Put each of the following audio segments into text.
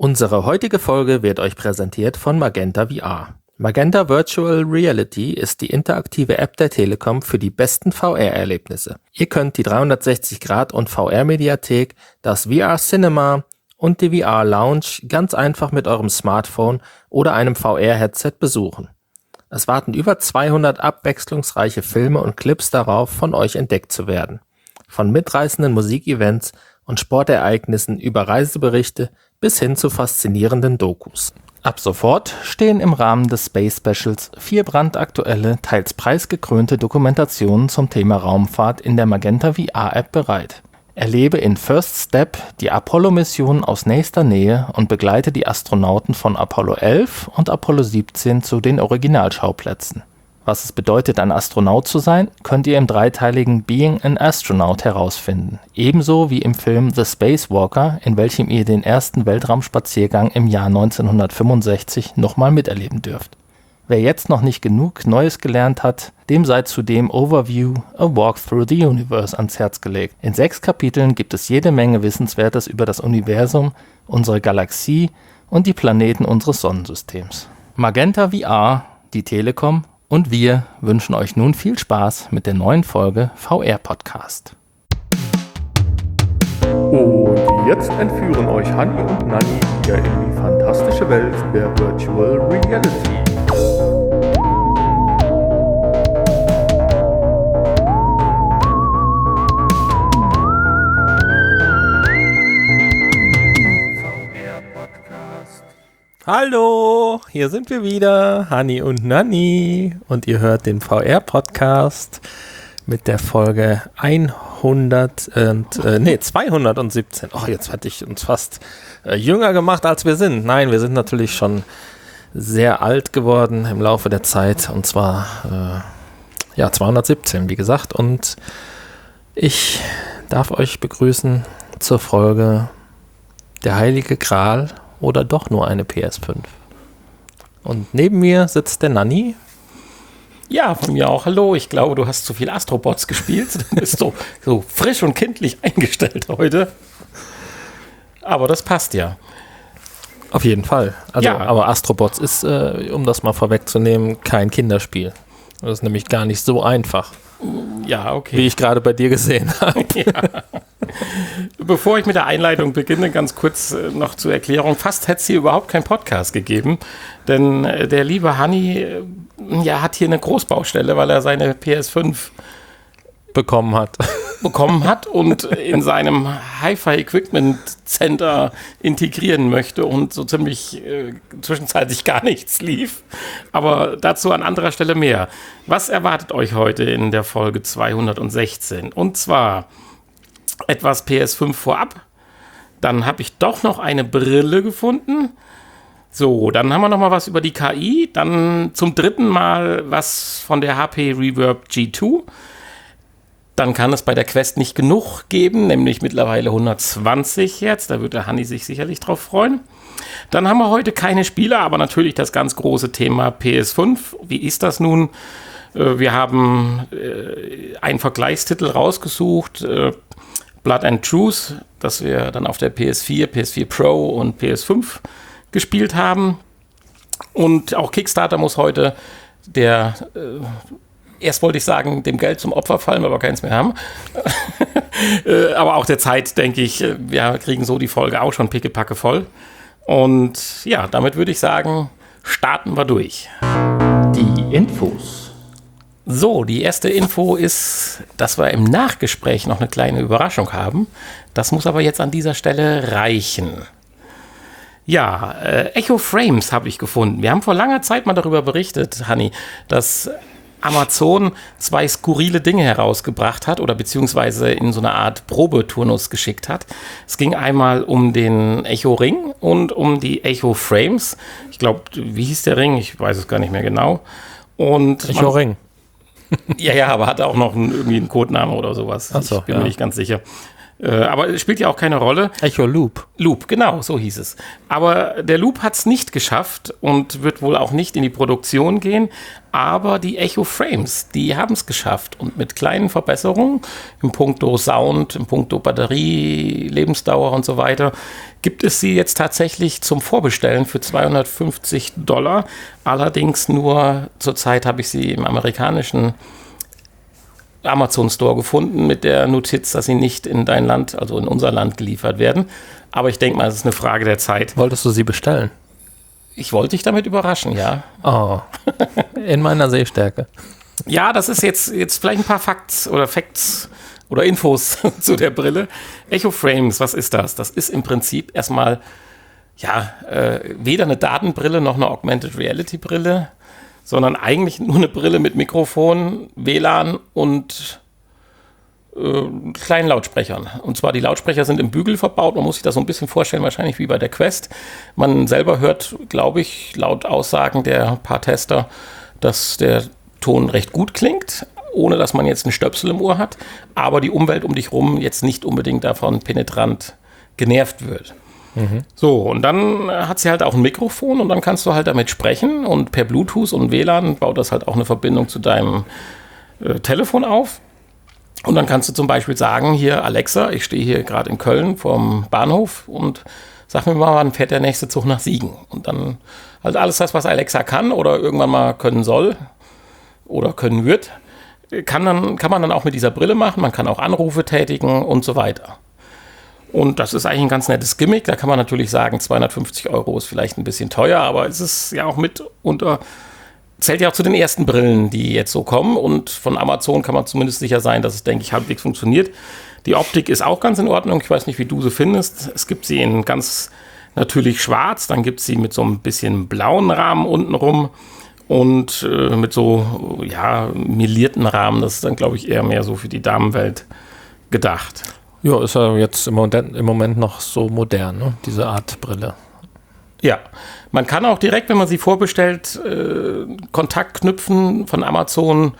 Unsere heutige Folge wird euch präsentiert von Magenta VR. Magenta Virtual Reality ist die interaktive App der Telekom für die besten VR-Erlebnisse. Ihr könnt die 360° und VR-Mediathek, das VR-Cinema und die VR-Lounge ganz einfach mit eurem Smartphone oder einem VR-Headset besuchen. Es warten über 200 abwechslungsreiche Filme und Clips darauf, von euch entdeckt zu werden. Von mitreißenden Musikevents und Sportereignissen über Reiseberichte bis hin zu faszinierenden Dokus. Ab sofort stehen im Rahmen des Space Specials 4 brandaktuelle, teils preisgekrönte Dokumentationen zum Thema Raumfahrt in der Magenta VR-App bereit. Erlebe in First Step die Apollo-Mission aus nächster Nähe und begleite die Astronauten von Apollo 11 und Apollo 17 zu den Originalschauplätzen. Was es bedeutet, ein Astronaut zu sein, könnt ihr im dreiteiligen Being an Astronaut herausfinden. Ebenso wie im Film The Spacewalker, in welchem ihr den ersten Weltraumspaziergang im Jahr 1965 nochmal miterleben dürft. Wer jetzt noch nicht genug Neues gelernt hat, dem sei zudem Overview, A Walk Through the Universe ans Herz gelegt. In 6 Kapiteln gibt es jede Menge Wissenswertes über das Universum, unsere Galaxie und die Planeten unseres Sonnensystems. Magenta VR, die Telekom und wir wünschen euch nun viel Spaß mit der neuen Folge VR Podcast. Und jetzt entführen euch Hanni und Nanni wieder in die fantastische Welt der Virtual Reality. Hallo, hier sind wir wieder, Hanni und Nanni, und ihr hört den VR-Podcast mit der Folge 217. Oh, jetzt hatte ich uns fast jünger gemacht, als wir sind. Nein, wir sind natürlich schon sehr alt geworden im Laufe der Zeit, und zwar 217, wie gesagt, und ich darf euch begrüßen zur Folge Der Heilige Gral oder doch nur eine PS5. Und neben mir sitzt der Nanni. Ja, von mir auch. Hallo, ich glaube, du hast zu viel Astrobots gespielt. Du bist so frisch und kindlich eingestellt heute. Aber das passt ja. Auf jeden Fall. Also, ja. Aber Astrobots ist, um das mal vorwegzunehmen, kein Kinderspiel. Das ist nämlich gar nicht so einfach. Ja, okay. Wie ich gerade bei dir gesehen habe. Ja. Bevor ich mit der Einleitung beginne, ganz kurz noch zur Erklärung. Fast hätte es hier überhaupt keinen Podcast gegeben, denn der liebe Hanni hat hier eine Großbaustelle, weil er seine PS5 bekommen hat und in seinem Hi-Fi Equipment Center integrieren möchte und so ziemlich zwischenzeitlich gar nichts lief. Aber dazu an anderer Stelle mehr. Was erwartet euch heute in der Folge 216? Und zwar etwas PS5 vorab. Dann habe ich doch noch eine Brille gefunden. So, dann haben wir noch mal was über die KI. Dann zum dritten Mal was von der HP Reverb G2. Dann kann es bei der Quest nicht genug geben, nämlich mittlerweile 120 jetzt. Da wird der Hanni sich sicherlich drauf freuen. Dann haben wir heute keine Spiele, aber natürlich das ganz große Thema PS5. Wie ist das nun? Wir haben einen Vergleichstitel rausgesucht, Blood and Truth, das wir dann auf der PS4, PS4 Pro und PS5 gespielt haben. Und auch Kickstarter muss heute erst wollte ich sagen, dem Geld zum Opfer fallen, weil wir keins mehr haben. Aber auch der Zeit, denke ich, wir kriegen so die Folge auch schon pickepacke voll. Und ja, damit würde ich sagen, starten wir durch. Die Infos. So, die erste Info ist, dass wir im Nachgespräch noch eine kleine Überraschung haben. Das muss aber jetzt an dieser Stelle reichen. Ja, Echo Frames habe ich gefunden. Wir haben vor langer Zeit mal darüber berichtet, Hanni, dass Amazon 2 skurrile Dinge herausgebracht hat oder beziehungsweise in so eine Art Probeturnus geschickt hat. Es ging einmal um den Echo Ring und um die Echo Frames. Ich glaube, wie hieß der Ring? Ich weiß es gar nicht mehr genau. Und Echo Ring. Ja, aber hatte auch noch irgendwie einen Codenamen oder sowas. Ach so, ich bin mir nicht ganz sicher. Aber es spielt ja auch keine Rolle. Echo Loop. Loop, genau, so hieß es. Aber der Loop hat es nicht geschafft und wird wohl auch nicht in die Produktion gehen. Aber die Echo Frames, die haben es geschafft. Und mit kleinen Verbesserungen im Puncto Sound, im Puncto Batterie, Lebensdauer und so weiter, gibt es sie jetzt tatsächlich zum Vorbestellen für $250. Allerdings nur, zurzeit habe ich sie im amerikanischen Amazon Store gefunden mit der Notiz, dass sie nicht in dein Land, also in unser Land geliefert werden. Aber ich denke mal, es ist eine Frage der Zeit. Wolltest du sie bestellen? Ich wollte dich damit überraschen, ja. Oh, in meiner Sehstärke. Ja, das ist jetzt vielleicht ein paar Facts oder Infos zu der Brille. Echo Frames, was ist das? Das ist im Prinzip erstmal weder eine Datenbrille noch eine Augmented Reality Brille, sondern eigentlich nur eine Brille mit Mikrofon, WLAN und kleinen Lautsprechern. Und zwar die Lautsprecher sind im Bügel verbaut. Man muss sich das so ein bisschen vorstellen, wahrscheinlich wie bei der Quest. Man selber hört, glaube ich, laut Aussagen der paar Tester, dass der Ton recht gut klingt, ohne dass man jetzt einen Stöpsel im Ohr hat, aber die Umwelt um dich rum jetzt nicht unbedingt davon penetrant genervt wird. So, und dann hat sie halt auch ein Mikrofon und dann kannst du halt damit sprechen und per Bluetooth und WLAN baut das halt auch eine Verbindung zu deinem Telefon auf. Und dann kannst du zum Beispiel sagen, hier Alexa, ich stehe hier gerade in Köln vorm Bahnhof und sag mir mal, wann fährt der nächste Zug nach Siegen? Und dann halt alles das, was Alexa kann oder irgendwann mal können soll oder können wird, kann man dann auch mit dieser Brille machen. Man kann auch Anrufe tätigen und so weiter. Und das ist eigentlich ein ganz nettes Gimmick. Da kann man natürlich sagen, 250 € ist vielleicht ein bisschen teuer, aber es ist ja auch zählt ja auch zu den ersten Brillen, die jetzt so kommen. Und von Amazon kann man zumindest sicher sein, dass es, denke ich, halbwegs funktioniert. Die Optik ist auch ganz in Ordnung. Ich weiß nicht, wie du sie findest. Es gibt sie in ganz natürlich schwarz, dann gibt es sie mit so ein bisschen blauen Rahmen untenrum und mit so, melierten Rahmen. Das ist dann, glaube ich, eher mehr so für die Damenwelt gedacht. Ja, ist ja jetzt im Moment noch so modern, ne? Diese Art Brille. Ja, man kann auch direkt, wenn man sie vorbestellt, Kontakt knüpfen von Amazon,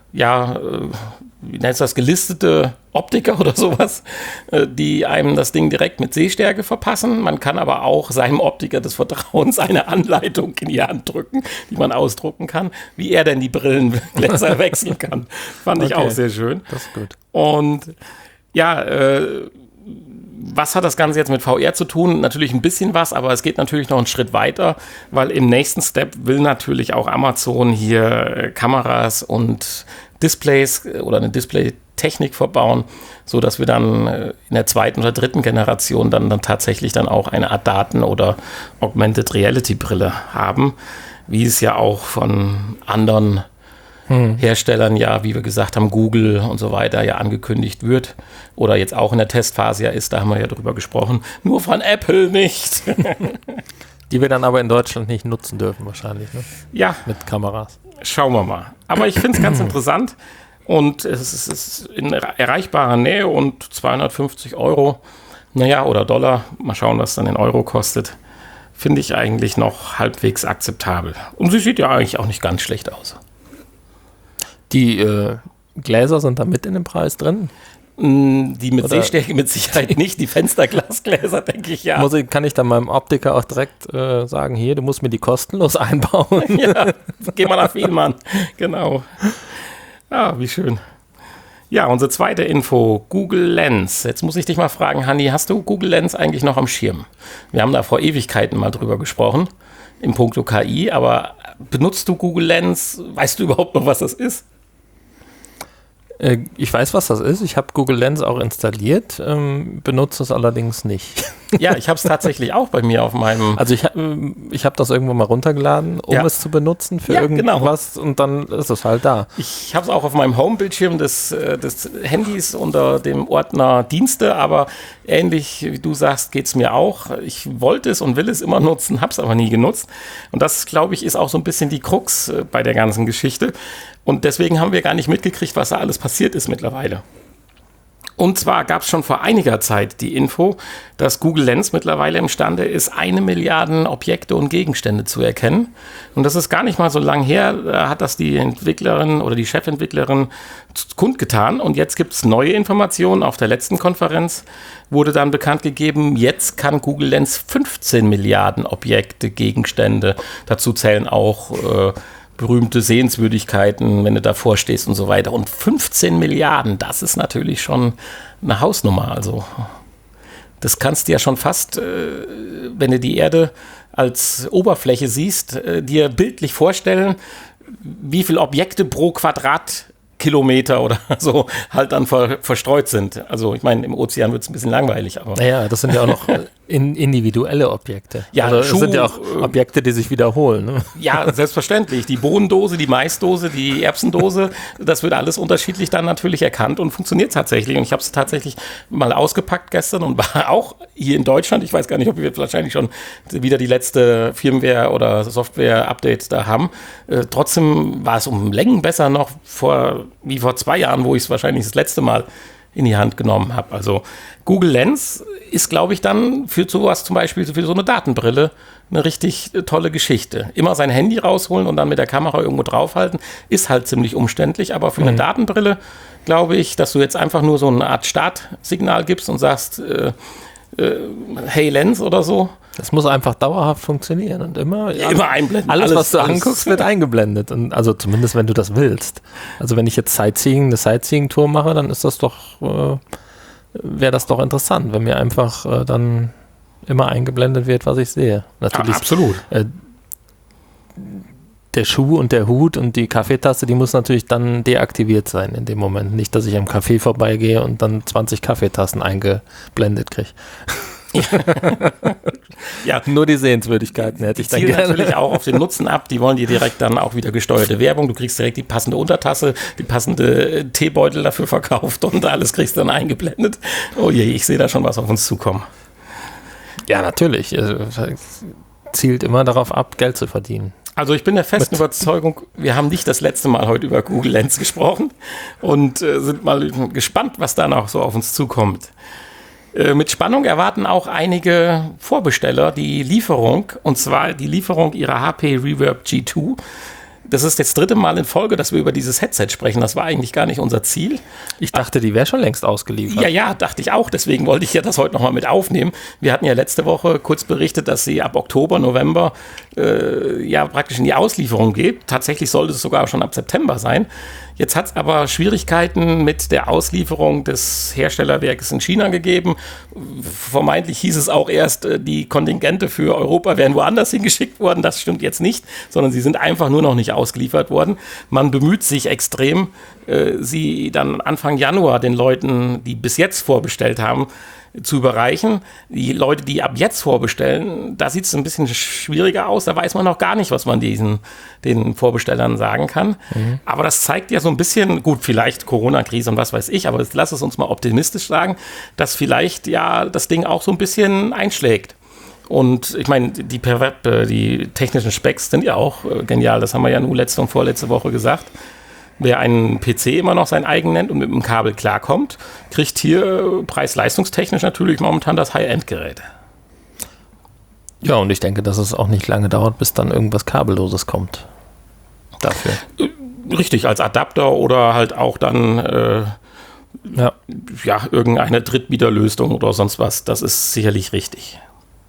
wie nennt es das, gelistete Optiker oder sowas, die einem das Ding direkt mit Sehstärke verpassen. Man kann aber auch seinem Optiker des Vertrauens eine Anleitung in die Hand drücken, die man ausdrucken kann, wie er denn die Brillengläser wechseln kann. Fand ich auch sehr schön. Das ist gut. Und was hat das Ganze jetzt mit VR zu tun? Natürlich ein bisschen was, aber es geht natürlich noch einen Schritt weiter, weil im nächsten Step will natürlich auch Amazon hier Kameras und Displays oder eine Display-Technik verbauen, sodass wir dann in der zweiten oder dritten Generation dann tatsächlich dann auch eine Art Daten- oder Augmented Reality-Brille haben, wie es ja auch von anderen Herstellern wie wir gesagt haben, Google und so weiter angekündigt wird oder jetzt auch in der Testphase ist, da haben wir ja drüber gesprochen, nur von Apple nicht. Die wir dann aber in Deutschland nicht nutzen dürfen wahrscheinlich, ne? Ja. Mit Kameras. Schauen wir mal. Aber ich finde es ganz interessant und es ist in erreichbarer Nähe und 250 €, oder Dollar, mal schauen, was dann in Euro kostet, finde ich eigentlich noch halbwegs akzeptabel. Und sie sieht ja eigentlich auch nicht ganz schlecht aus. Die Gläser sind da mit in dem Preis drin? Die mit Sehstärke mit Sicherheit nicht, die Fensterglasgläser, denke ich, ja. Kann ich dann meinem Optiker auch direkt sagen, hier, du musst mir die kostenlos einbauen? Ja, geh mal nach Vielmann, genau. Ja, wie schön. Ja, unsere zweite Info, Google Lens. Jetzt muss ich dich mal fragen, Hanni, hast du Google Lens eigentlich noch am Schirm? Wir haben da vor Ewigkeiten mal drüber gesprochen, im Punkto KI, aber benutzt du Google Lens? Weißt du überhaupt noch, was das ist? Ich weiß, was das ist. Ich habe Google Lens auch installiert, benutze es allerdings nicht. Ja, ich habe es tatsächlich auch bei mir auf meinem... Also ich hab das irgendwo mal runtergeladen, um es zu benutzen für irgendwas und dann ist es halt da. Ich habe es auch auf meinem Home-Bildschirm des Handys unter dem Ordner Dienste, aber ähnlich wie du sagst, geht es mir auch. Ich wollte es und will es immer nutzen, habe es aber nie genutzt. Und das, glaube ich, ist auch so ein bisschen die Krux bei der ganzen Geschichte. Und deswegen haben wir gar nicht mitgekriegt, was da alles passiert ist mittlerweile. Und zwar gab es schon vor einiger Zeit die Info, dass Google Lens mittlerweile imstande ist, 1 Milliarde Objekte und Gegenstände zu erkennen. Und das ist gar nicht mal so lang her, da hat das die Entwicklerin oder die Chefentwicklerin kundgetan. Und jetzt gibt es neue Informationen. Auf der letzten Konferenz wurde dann bekannt gegeben, jetzt kann Google Lens 15 Milliarden Objekte, Gegenstände, dazu zählen auch berühmte Sehenswürdigkeiten, wenn du davor stehst und so weiter. Und 15 Milliarden, das ist natürlich schon eine Hausnummer. Also das kannst du ja schon fast, wenn du die Erde als Oberfläche siehst, dir bildlich vorstellen, wie viele Objekte pro Quadratkilometer oder so halt dann verstreut sind. Also ich meine, im Ozean wird es ein bisschen langweilig. Aber naja, das sind ja auch noch individuelle Objekte. Ja, also das sind ja auch Objekte, die sich wiederholen. Ne? Ja, selbstverständlich. Die Bohnendose, die Maisdose, die Erbsendose, das wird alles unterschiedlich dann natürlich erkannt und funktioniert tatsächlich. Und ich habe es tatsächlich mal ausgepackt gestern und war auch hier in Deutschland, ich weiß gar nicht, ob wir wahrscheinlich schon wieder die letzte Firmware- oder Software-Update da haben. Trotzdem war es um Längen besser noch wie vor 2 Jahren, wo ich es wahrscheinlich das letzte Mal in die Hand genommen habe. Also Google Lens ist, glaube ich, dann für sowas zum Beispiel, für so eine Datenbrille, eine richtig tolle Geschichte. Immer sein Handy rausholen und dann mit der Kamera irgendwo draufhalten, ist halt ziemlich umständlich, aber für eine Datenbrille glaube ich, dass du jetzt einfach nur so eine Art Startsignal gibst und sagst, hey Lens oder so. Das muss einfach dauerhaft funktionieren und immer einblenden. Alles, was du anguckst, wird eingeblendet. Und also zumindest, wenn du das willst. Also wenn ich jetzt eine Sightseeing-Tour mache, dann ist das doch, wäre das doch interessant, wenn mir einfach dann immer eingeblendet wird, was ich sehe. Natürlich, ja, absolut. Der Schuh und der Hut und die Kaffeetasse, die muss natürlich dann deaktiviert sein in dem Moment. Nicht, dass ich am Café vorbeigehe und dann 20 Kaffeetassen eingeblendet kriege. Ja, nur die Sehenswürdigkeiten hätte ich dann gerne. Die zielen natürlich auch auf den Nutzen ab. Die wollen dir direkt dann auch wieder gesteuerte Werbung. Du kriegst direkt die passende Untertasse, die passende Teebeutel dafür verkauft und alles kriegst du dann eingeblendet. Oh je, ich sehe da schon was auf uns zukommen. Ja, natürlich. Es zielt immer darauf ab, Geld zu verdienen. Also ich bin der festen Überzeugung, wir haben nicht das letzte Mal heute über Google Lens gesprochen und sind mal gespannt, was da noch so auf uns zukommt. Mit Spannung erwarten auch einige Vorbesteller die Lieferung, und zwar die Lieferung ihrer HP Reverb G2. Das ist das 3. Mal in Folge, dass wir über dieses Headset sprechen. Das war eigentlich gar nicht unser Ziel. Ich dachte, die wäre schon längst ausgeliefert. Ja, dachte ich auch. Deswegen wollte ich ja das heute nochmal mit aufnehmen. Wir hatten ja letzte Woche kurz berichtet, dass sie ab Oktober, November praktisch in die Auslieferung geht. Tatsächlich sollte es sogar schon ab September sein. Jetzt hat es aber Schwierigkeiten mit der Auslieferung des Herstellerwerkes in China gegeben. Vermeintlich hieß es auch erst, die Kontingente für Europa wären woanders hingeschickt worden. Das stimmt jetzt nicht, sondern sie sind einfach nur noch nicht ausgeliefert worden. Man bemüht sich extrem, sie dann Anfang Januar den Leuten, die bis jetzt vorbestellt haben, zu überreichen. Die Leute, die ab jetzt vorbestellen, da sieht es ein bisschen schwieriger aus. Da weiß man noch gar nicht, was man den Vorbestellern sagen kann. Mhm. Aber das zeigt ja so ein bisschen, gut, vielleicht Corona-Krise und was weiß ich, aber lass es uns mal optimistisch sagen, dass vielleicht ja das Ding auch so ein bisschen einschlägt. Und ich meine, die technischen Specs sind ja auch genial. Das haben wir ja nur letzte und vorletzte Woche gesagt. Wer einen PC immer noch sein eigen nennt und mit dem Kabel klarkommt, kriegt hier preis-leistungstechnisch natürlich momentan das High-End-Gerät. Ja, und ich denke, dass es auch nicht lange dauert, bis dann irgendwas Kabelloses kommt. Dafür. Richtig, als Adapter oder halt auch dann irgendeine Drittbieterlösung oder sonst was. Das ist sicherlich richtig.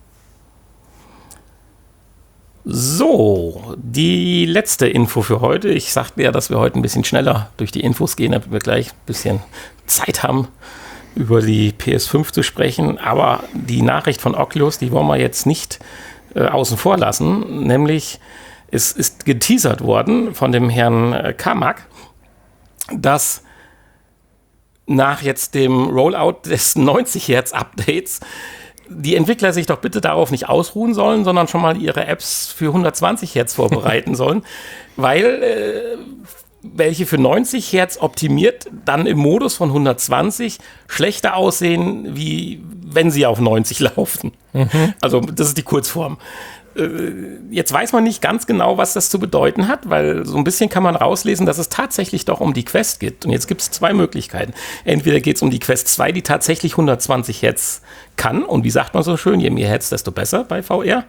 So, die letzte Info für heute. Ich sagte ja, dass wir heute ein bisschen schneller durch die Infos gehen, damit wir gleich ein bisschen Zeit haben, über die PS5 zu sprechen. Aber die Nachricht von Oculus, die wollen wir jetzt nicht außen vor lassen. Nämlich, es ist geteasert worden von dem Herrn Carmack, dass nach jetzt dem Rollout des 90 Hertz Updates die Entwickler sich doch bitte darauf nicht ausruhen sollen, sondern schon mal ihre Apps für 120 Hertz vorbereiten sollen, weil welche für 90 Hertz optimiert dann im Modus von 120 schlechter aussehen, wie wenn sie auf 90 laufen. Mhm. Also das ist die Kurzform. Jetzt weiß man nicht ganz genau, was das zu bedeuten hat, weil so ein bisschen kann man rauslesen, dass es tatsächlich doch um die Quest geht. Und jetzt gibt es zwei Möglichkeiten. Entweder geht es um die Quest 2, die tatsächlich 120 Hertz kann. Und wie sagt man so schön, je mehr Hertz, desto besser bei VR.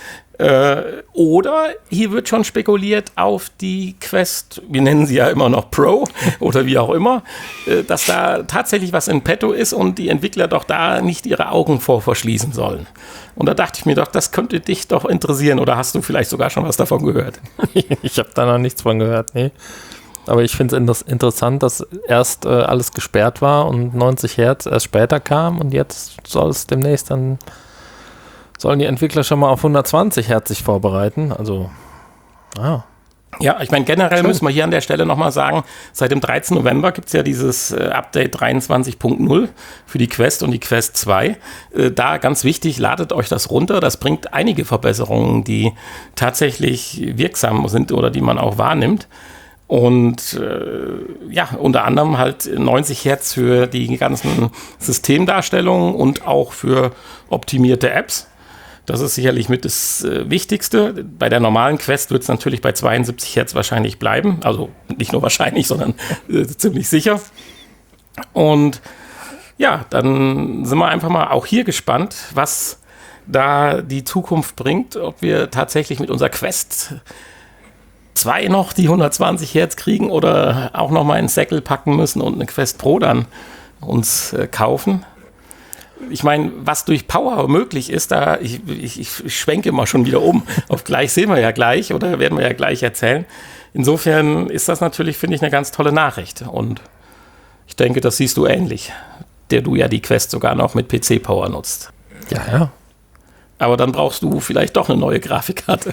Oder hier wird schon spekuliert auf die Quest, wir nennen sie ja immer noch Pro oder wie auch immer, dass da tatsächlich was in petto ist und die Entwickler doch da nicht ihre Augen vor verschließen sollen. Und da dachte ich mir doch, das könnte dich doch interessieren, oder hast du vielleicht sogar schon was davon gehört? Ich habe da noch nichts von gehört, nee. Aber ich finde es interessant, dass erst alles gesperrt war und 90 Hertz erst später kam und jetzt soll es demnächst dann... Sollen die Entwickler schon mal auf 120 Hertz sich vorbereiten? Also, Ja, ich meine, generell müssen wir hier an der Stelle nochmal sagen, seit dem 13. November gibt es ja dieses Update 23.0 für die Quest und die Quest 2. Da ganz wichtig, ladet euch das runter. Das bringt einige Verbesserungen, die tatsächlich wirksam sind oder die man auch wahrnimmt. Und unter anderem halt 90 Hertz für die ganzen Systemdarstellungen und auch für optimierte Apps. Das ist sicherlich mit das Wichtigste. Bei der normalen Quest wird es natürlich bei 72 Hertz wahrscheinlich bleiben. Also nicht nur wahrscheinlich, sondern ziemlich sicher. Und ja, dann sind wir einfach mal auch hier gespannt, was da die Zukunft bringt. Ob wir tatsächlich mit unserer Quest 2 noch die 120 Hertz kriegen oder auch noch mal einen Säckel packen müssen und eine Quest Pro dann uns kaufen. Ich meine, was durch Power möglich ist, da ich schwenke mal schon wieder um. Auf gleich sehen wir ja gleich oder werden wir ja gleich erzählen. Insofern ist das natürlich, finde ich, eine ganz tolle Nachricht. Und ich denke, das siehst du ähnlich, der du ja die Quest sogar noch mit PC-Power nutzt. Ja. Aber dann brauchst du vielleicht doch eine neue Grafikkarte.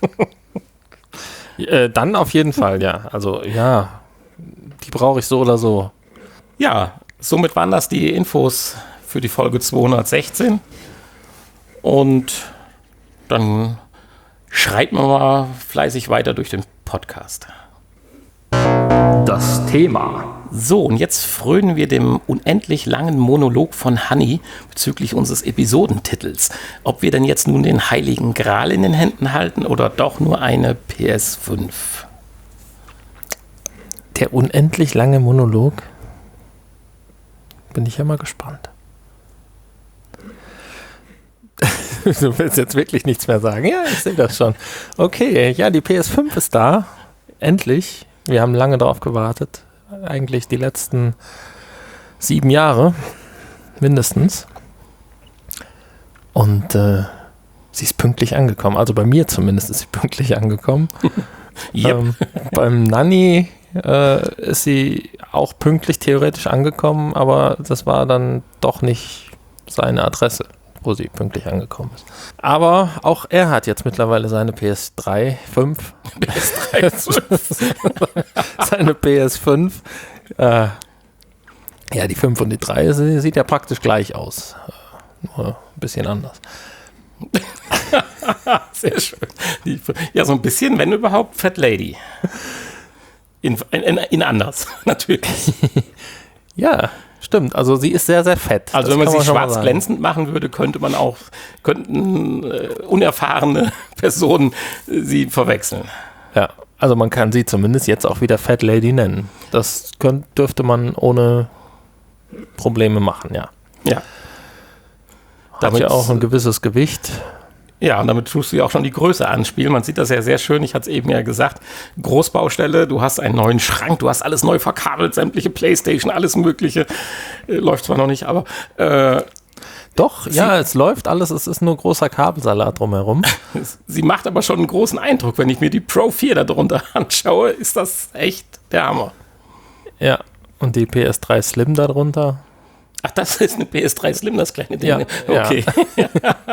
Dann auf jeden Fall, ja. Also, ja, die brauche ich so oder so. Ja, somit waren das die Infos für die Folge 216. Und dann schreiten wir mal fleißig weiter durch den Podcast. Das Thema. So, und jetzt frönen wir dem unendlich langen Monolog von Hanni bezüglich unseres Episodentitels. Ob wir denn jetzt nun den Heiligen Gral in den Händen halten oder doch nur eine PS5? Der unendlich lange Monolog? Bin ich ja mal gespannt. Du willst jetzt wirklich nichts mehr sagen? Ja, ich sehe das schon. Okay, ja, die PS5 ist da. Endlich. Wir haben lange drauf gewartet. Eigentlich die letzten 7 Jahre. Mindestens. Und sie ist pünktlich angekommen. Also bei mir zumindest ist sie pünktlich angekommen. Yep. Beim Nanni ist sie auch pünktlich theoretisch angekommen, aber das war dann doch nicht seine Adresse, wo sie pünktlich angekommen ist. Aber auch er hat jetzt mittlerweile seine PS3 5. Seine PS5. Ja, die 5 und die 3 sieht ja praktisch gleich aus. Nur ein bisschen anders. Sehr schön. Ja, so ein bisschen, wenn überhaupt, Fat Lady. In anders, natürlich. Ja, stimmt. Also sie ist sehr, sehr fett. Also wenn man sie schwarz glänzend machen würde, könnten unerfahrene Personen sie verwechseln. Ja, also man kann sie zumindest jetzt auch wieder Fat Lady nennen. Das dürfte man ohne Probleme machen, ja. Ja. Hat ja auch ein gewisses Gewicht. Ja, und damit tust du ja auch schon die Größe anspielen. Man sieht das ja sehr schön. Ich hatte es eben ja gesagt. Großbaustelle, du hast einen neuen Schrank, du hast alles neu verkabelt, sämtliche Playstation, alles Mögliche. Läuft zwar noch nicht, aber... Doch, ja, es läuft alles. Es ist nur großer Kabelsalat drumherum. Sie macht aber schon einen großen Eindruck. Wenn ich mir die Pro 4 da drunter anschaue, ist das echt der Hammer. Ja, und die PS3 Slim darunter. Ach, das ist eine PS3 Slim, das kleine Ding. Ja, okay. Ja.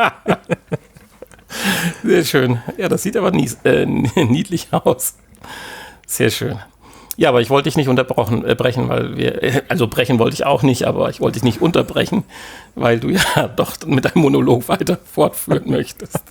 Sehr schön. Ja, das sieht aber niedlich aus. Sehr schön. Ja, aber ich wollte dich nicht brechen, weil also brechen wollte ich auch nicht, aber ich wollte dich nicht unterbrechen, weil du ja doch mit deinem Monolog weiter fortführen möchtest.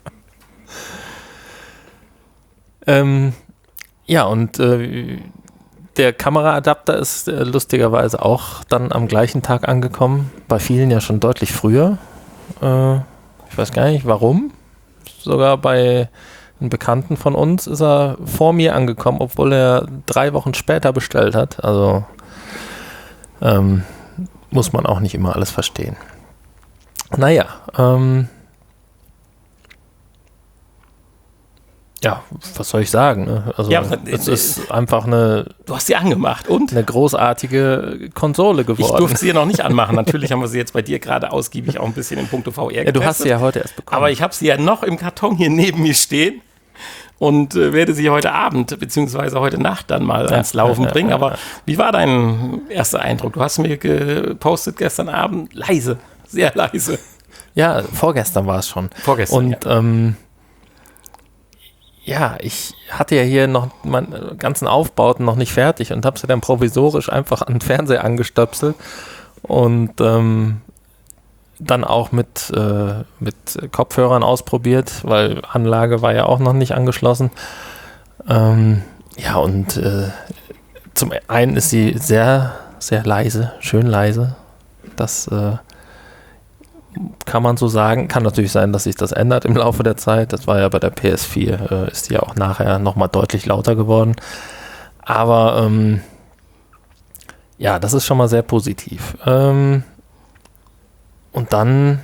Ja, und der Kameraadapter ist lustigerweise auch dann am gleichen Tag angekommen. Bei vielen ja schon deutlich früher. Ich weiß gar nicht, warum. sogar bei einem Bekannten von uns ist er vor mir angekommen, obwohl er 3 Wochen später bestellt hat. Also muss man auch nicht immer alles verstehen. Naja, ja, was soll ich sagen? Ne? Also Ja, es ist einfach eine Du hast sie angemacht und? eine großartige Konsole Ich geworden. durfte sie ja noch nicht anmachen. Natürlich haben wir sie jetzt bei dir gerade ausgiebig auch ein bisschen in puncto VR Ja, du hast sie ja heute erst bekommen. Aber ich habe sie ja noch im Karton hier neben mir stehen und werde sie heute Abend beziehungsweise heute Nacht dann mal ans Laufen bringen. Aber wie war dein erster Eindruck? Du hast mir gepostet gestern Abend, leise, sehr leise. Ja, vorgestern war es schon. Vorgestern, Und ich hatte ja hier noch meine ganzen Aufbauten noch nicht fertig und habe sie dann provisorisch einfach an den Fernseher angestöpselt und dann auch mit Kopfhörern ausprobiert, weil Anlage war ja auch noch nicht angeschlossen. Zum einen ist sie sehr, sehr leise, schön leise. Das kann man so sagen. Kann natürlich sein, dass sich das ändert im Laufe der Zeit. Das war ja bei der PS4, ist die ja auch nachher nochmal deutlich lauter geworden. Aber das ist schon mal sehr positiv. Und dann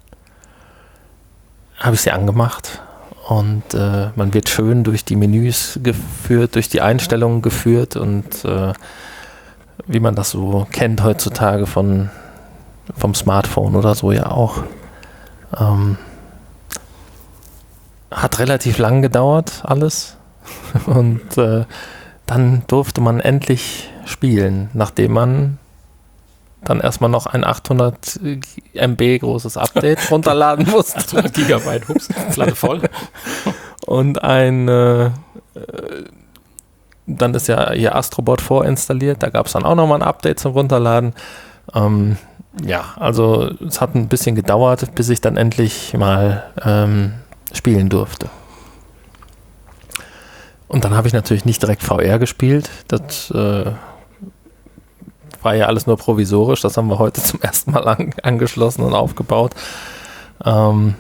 habe ich sie angemacht und man wird schön durch die Menüs geführt, durch die Einstellungen geführt und wie man das so kennt heutzutage vom Smartphone oder so ja auch. Hat relativ lang gedauert alles und dann durfte man endlich spielen, nachdem man dann erstmal noch ein 800 MB großes Update runterladen musste. 800 Gigabyte, hups, Platte voll. Und dann ist ja hier Astrobot vorinstalliert, da gab es dann auch nochmal ein Update zum Runterladen. Also es hat ein bisschen gedauert, bis ich dann endlich mal spielen durfte. Und dann habe ich natürlich nicht direkt VR gespielt. Das war ja alles nur provisorisch. Das haben wir heute zum ersten Mal angeschlossen und aufgebaut. Aber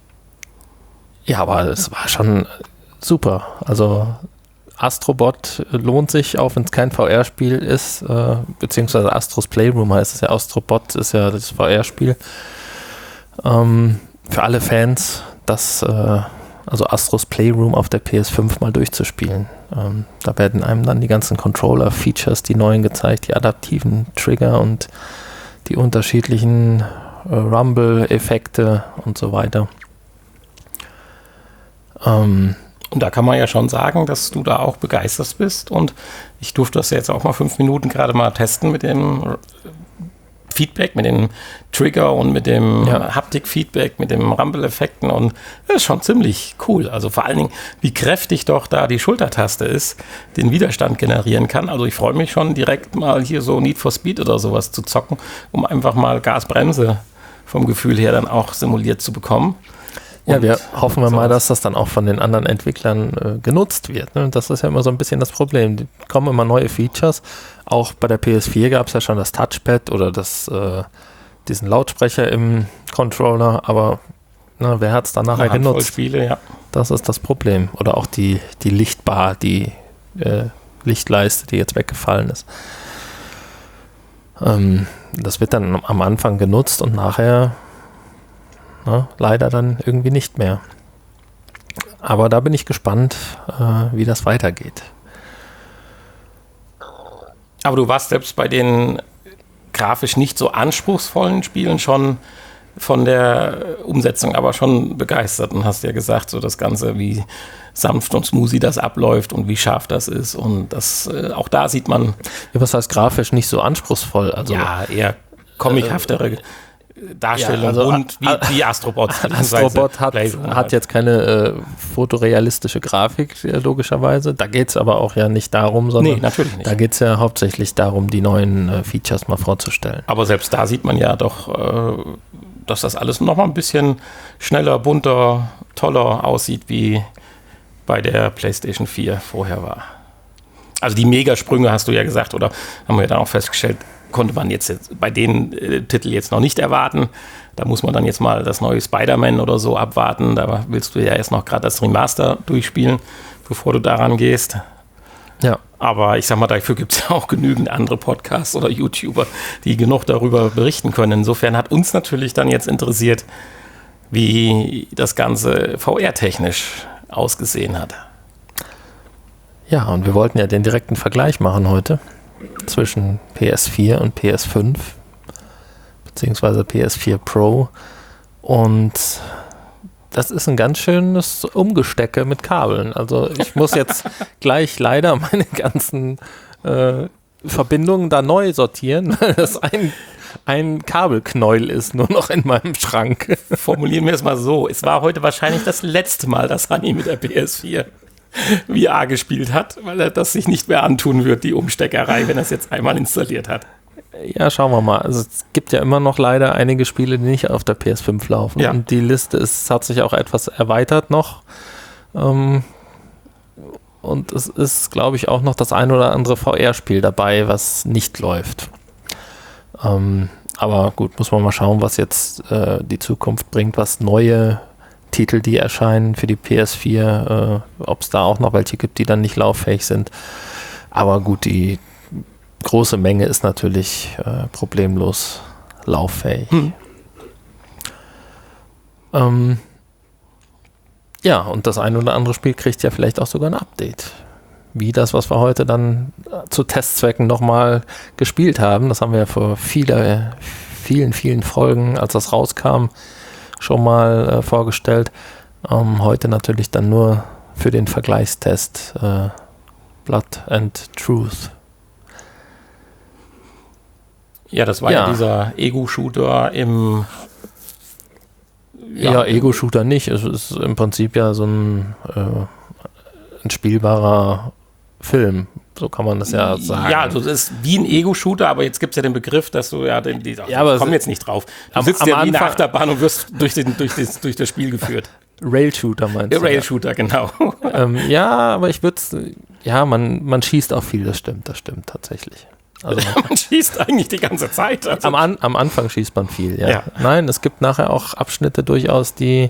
es war schon super. Also Astrobot lohnt sich, auch wenn es kein VR-Spiel ist, beziehungsweise Astros Playroom heißt es ja. Astrobot ist ja das VR-Spiel. Für alle Fans, also Astros Playroom auf der PS5 mal durchzuspielen. Da werden einem dann die ganzen Controller-Features, die neuen gezeigt, die adaptiven Trigger und die unterschiedlichen Rumble-Effekte und so weiter. Und da kann man ja schon sagen, dass du da auch begeistert bist. Und ich durfte das jetzt auch mal 5 Minuten gerade mal testen mit dem Feedback, mit dem Trigger und mit dem Haptik-Feedback, mit den Rumble-Effekten. Und das ist schon ziemlich cool. Also vor allen Dingen, wie kräftig doch da die Schultertaste ist, den Widerstand generieren kann. Also ich freue mich schon direkt mal hier so Need for Speed oder sowas zu zocken, um einfach mal Gasbremse vom Gefühl her dann auch simuliert zu bekommen. Ja, wir hoffen mal, dass das dann auch von den anderen Entwicklern genutzt wird. Ne? Das ist ja immer so ein bisschen das Problem. Die kommen immer neue Features. Auch bei der PS4 gab es ja schon das Touchpad oder diesen Lautsprecher im Controller. Aber wer hat es dann nachher genutzt? Spiele, ja. Das ist das Problem. Oder auch die Lichtbar, die Lichtleiste, die jetzt weggefallen ist. Das wird dann am Anfang genutzt und nachher leider dann irgendwie nicht mehr. Aber da bin ich gespannt, wie das weitergeht. Aber du warst selbst bei den grafisch nicht so anspruchsvollen Spielen schon von der Umsetzung aber schon begeistert und hast ja gesagt, so das Ganze, wie sanft und smoothie das abläuft und wie scharf das ist und das auch da sieht man... Ja, was heißt grafisch nicht so anspruchsvoll? Also, ja, eher comichaftere Darstellung und wie Astrobot. Astrobot hat jetzt keine fotorealistische Grafik, logischerweise. Da geht es aber auch ja nicht darum, sondern natürlich nicht. Da geht es ja hauptsächlich darum, die neuen Features mal vorzustellen. Aber selbst da sieht man ja doch, dass das alles noch mal ein bisschen schneller, bunter, toller aussieht, wie bei der PlayStation 4 vorher war. Also die Megasprünge hast du ja gesagt, oder haben wir dann auch festgestellt, konnte man jetzt bei den Titeln jetzt noch nicht erwarten. Da muss man dann jetzt mal das neue Spider-Man oder so abwarten. Da willst du ja erst noch gerade das Remaster durchspielen, bevor du daran gehst. Ja. Aber ich sag mal, dafür gibt es ja auch genügend andere Podcasts oder YouTuber, die genug darüber berichten können. Insofern hat uns natürlich dann jetzt interessiert, wie das Ganze VR-technisch ausgesehen hat. Ja, und wir wollten ja den direkten Vergleich machen heute zwischen PS4 und PS5, beziehungsweise PS4 Pro. Und das ist ein ganz schönes Umgestecke mit Kabeln. Also ich muss jetzt gleich leider meine ganzen Verbindungen da neu sortieren, weil das ein Kabelknäuel ist nur noch in meinem Schrank. Formulieren wir es mal so. Es war heute wahrscheinlich das letzte Mal, dass Hanni mit der PS4 VR gespielt hat, weil er das sich nicht mehr antun wird, die Umsteckerei, wenn er es jetzt einmal installiert hat. Ja, schauen wir mal. Also es gibt ja immer noch leider einige Spiele, die nicht auf der PS5 laufen. Ja. Und die Liste hat sich auch etwas erweitert noch. Und es ist, glaube ich, auch noch das ein oder andere VR-Spiel dabei, was nicht läuft. Aber gut, muss man mal schauen, was jetzt die Zukunft bringt, was neue Titel, die erscheinen für die PS4, ob es da auch noch welche gibt, die dann nicht lauffähig sind. Aber gut, die große Menge ist natürlich problemlos lauffähig. Ja, und das ein oder andere Spiel kriegt ja vielleicht auch sogar ein Update. Wie das, was wir heute dann zu Testzwecken nochmal gespielt haben. Das haben wir ja vor vielen Folgen, als das rauskam, schon mal vorgestellt. Heute natürlich dann nur für den Vergleichstest Blood and Truth. Ja, das war ja dieser Ego-Shooter im... Ja, Ego-Shooter nicht. Es ist im Prinzip ja so ein spielbarer Film. So kann man das ja sagen. Ja, also das ist wie ein Ego-Shooter, aber jetzt gibt es ja den Begriff, dass du ich komme jetzt nicht drauf. Du sitzt ja wie in der Achterbahn und wirst durch das Spiel geführt. Rail-Shooter meinst du? Rail-Shooter, genau. Ja, aber ich würde es, man schießt auch viel, das stimmt tatsächlich. Also man schießt eigentlich die ganze Zeit. Also. Am Anfang schießt man viel, ja. Nein, es gibt nachher auch Abschnitte durchaus, die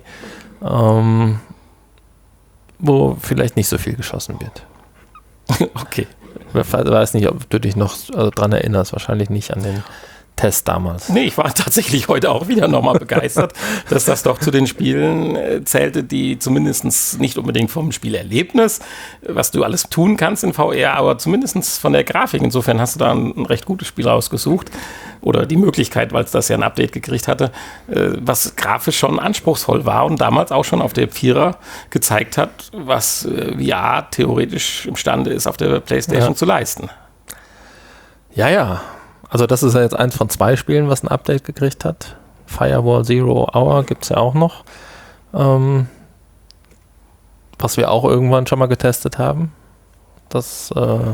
wo vielleicht nicht so viel geschossen wird. Okay. Ich weiß nicht, ob du dich noch dran erinnerst, wahrscheinlich nicht an den Test damals. Nee, ich war tatsächlich heute auch wieder nochmal begeistert, dass das doch zu den Spielen zählte, die zumindest nicht unbedingt vom Spielerlebnis, was du alles tun kannst in VR, aber zumindest von der Grafik. Insofern hast du da ein recht gutes Spiel rausgesucht oder die Möglichkeit, weil es das ja ein Update gekriegt hatte, was grafisch schon anspruchsvoll war und damals auch schon auf der Vierer gezeigt hat, was VR theoretisch imstande ist, auf der PlayStation zu leisten. Ja. Also das ist ja jetzt eins von 2 Spielen, was ein Update gekriegt hat. Firewall Zero Hour gibt es ja auch noch. Was wir auch irgendwann schon mal getestet haben. Das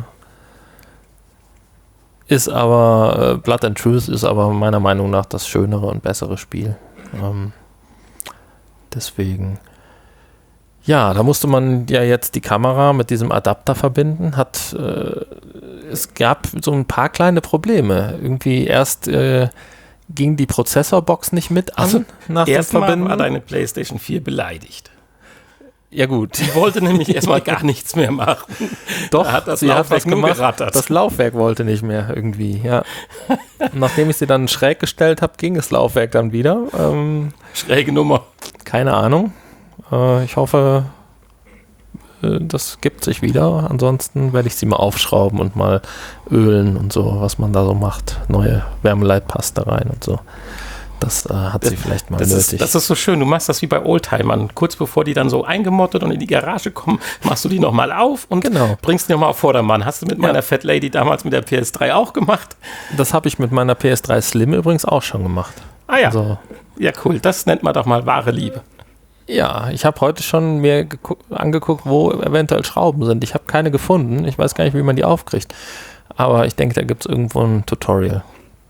ist aber, Blood and Truth ist aber meiner Meinung nach das schönere und bessere Spiel. Deswegen. Ja, da musste man ja jetzt die Kamera mit diesem Adapter verbinden. Es gab so ein paar kleine Probleme. Irgendwie erst ging die Prozessorbox nicht mit an nach dem Verbinden. Erstmal war deine PlayStation 4 beleidigt. Ja gut. Die wollte nämlich erstmal gar nichts mehr machen. Doch, da hat das sie hat Laufwerk was gemacht. gerattert. Das Laufwerk wollte nicht mehr irgendwie, ja. Nachdem ich sie dann schräg gestellt habe, ging das Laufwerk dann wieder. Schräge Nummer. Keine Ahnung. Ich hoffe, das gibt sich wieder. Ansonsten werde ich sie mal aufschrauben und mal ölen und so, was man da so macht. Neue Wärmeleitpaste rein und so. Das hat sie vielleicht mal nötig. Das ist so schön. Du machst das wie bei Oldtimern. Kurz bevor die dann so eingemottet und in die Garage kommen, machst du die nochmal auf und bringst die nochmal auf Vordermann. Hast du mit meiner Fat Lady damals mit der PS3 auch gemacht? Das habe ich mit meiner PS3 Slim übrigens auch schon gemacht. Ah ja. Also, ja, cool. Das nennt man doch mal wahre Liebe. Ja, ich habe heute schon mir angeguckt, wo eventuell Schrauben sind. Ich habe keine gefunden. Ich weiß gar nicht, wie man die aufkriegt. Aber ich denke, da gibt es irgendwo ein Tutorial.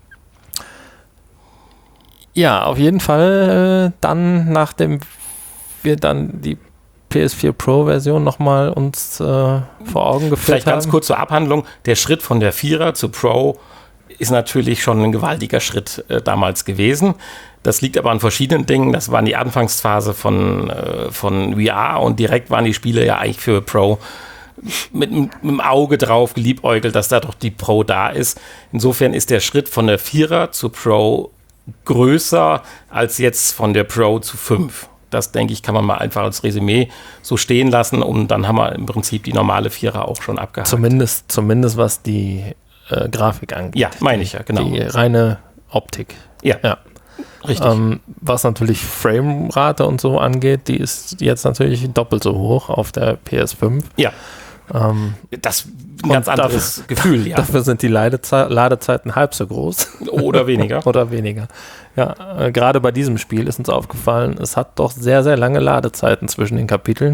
Ja, auf jeden Fall dann, nachdem wir dann die PS4 Pro-Version nochmal uns vor Augen geführt haben. Vielleicht ganz kurz zur Abhandlung. Der Schritt von der 4er zu Pro ist natürlich schon ein gewaltiger Schritt damals gewesen. Das liegt aber an verschiedenen Dingen. Das war die Anfangsphase von VR und direkt waren die Spiele ja eigentlich für Pro mit dem Auge drauf geliebäugelt, dass da doch die Pro da ist. Insofern ist der Schritt von der 4er zu Pro größer als jetzt von der Pro zu 5. Das, denke ich, kann man mal einfach als Resümee so stehen lassen und dann haben wir im Prinzip die normale 4er auch schon abgehakt. Zumindest was die Grafik angeht. Ja, meine ich ja, genau. Die reine Optik. Ja. Richtig. Was natürlich Framerate und so angeht, die ist jetzt natürlich doppelt so hoch auf der PS5. Ja. Das ist ein ganz anderes Gefühl, ja. Dafür sind die Ladezeiten halb so groß. Oder weniger. Oder weniger. Ja, gerade bei diesem Spiel ist uns aufgefallen, es hat doch sehr, sehr lange Ladezeiten zwischen den Kapiteln.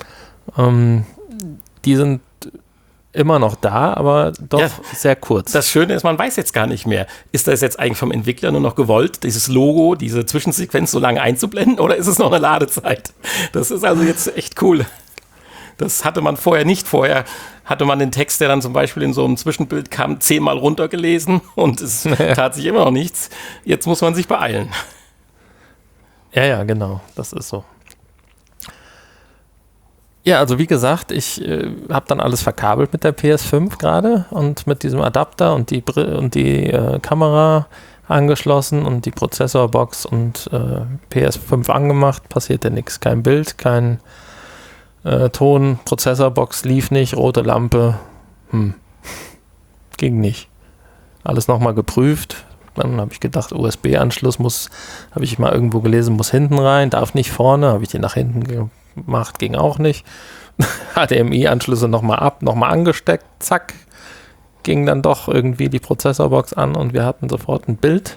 Die sind immer noch da, aber doch sehr kurz. Das Schöne ist, man weiß jetzt gar nicht mehr, ist das jetzt eigentlich vom Entwickler nur noch gewollt, dieses Logo, diese Zwischensequenz so lange einzublenden, oder ist es noch eine Ladezeit? Das ist also jetzt echt cool. Das hatte man vorher nicht. Vorher hatte man den Text, der dann zum Beispiel in so einem Zwischenbild kam, 10-mal runtergelesen und es tat sich immer noch nichts. Jetzt muss man sich beeilen. Ja, genau. Das ist so. Ja, also wie gesagt, ich habe dann alles verkabelt mit der PS5 gerade und mit diesem Adapter und die Kamera angeschlossen und die Prozessorbox und PS5 angemacht. Passierte nichts. Kein Bild, kein Ton, Prozessorbox lief nicht, rote Lampe, ging nicht. Alles nochmal geprüft. Dann habe ich gedacht, USB-Anschluss habe ich mal irgendwo gelesen, muss hinten rein, darf nicht vorne. Habe ich den nach hinten gemacht, ging auch nicht. HDMI-Anschlüsse nochmal ab, nochmal angesteckt, zack, ging dann doch irgendwie die Prozessorbox an und wir hatten sofort ein Bild.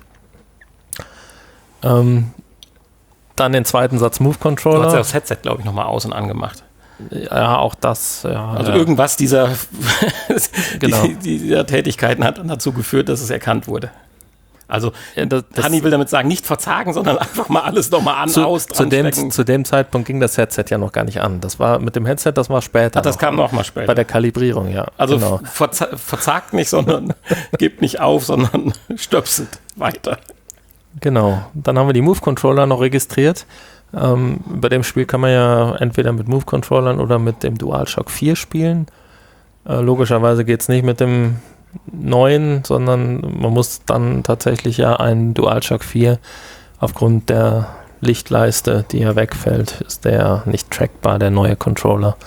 Dann den zweiten Satz Move-Controller. Du hast ja das Headset, glaube ich, nochmal aus- und angemacht. Ja, auch das. Ja, also irgendwas dieser, genau. dieser Tätigkeiten hat dann dazu geführt, dass es erkannt wurde. Also Hanni will damit sagen, nicht verzagen, sondern einfach mal alles nochmal aus. Zu dem Zeitpunkt ging das Headset ja noch gar nicht an. Das war mit dem Headset, das war später. Das kam noch mal später. Bei der Kalibrierung, ja. Also genau. Verzagt nicht, sondern gebt nicht auf, sondern stöpselt weiter. Genau. Dann haben wir die Move-Controller noch registriert. Bei dem Spiel kann man ja entweder mit Move-Controllern oder mit dem DualShock 4 spielen. Logischerweise geht es nicht mit dem neuen, sondern man muss dann tatsächlich ja einen DualShock 4 aufgrund der Lichtleiste, die ja wegfällt, ist der nicht trackbar, der neue Controller.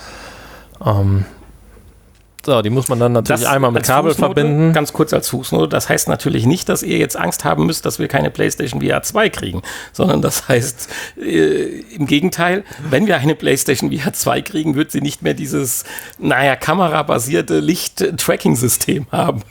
So, die muss man dann natürlich einmal mit Kabel verbinden. Ganz kurz als Fußnote, das heißt natürlich nicht, dass ihr jetzt Angst haben müsst, dass wir keine PlayStation VR 2 kriegen, sondern das heißt im Gegenteil, wenn wir eine PlayStation VR 2 kriegen, wird sie nicht mehr dieses, kamerabasierte Licht-Tracking-System haben.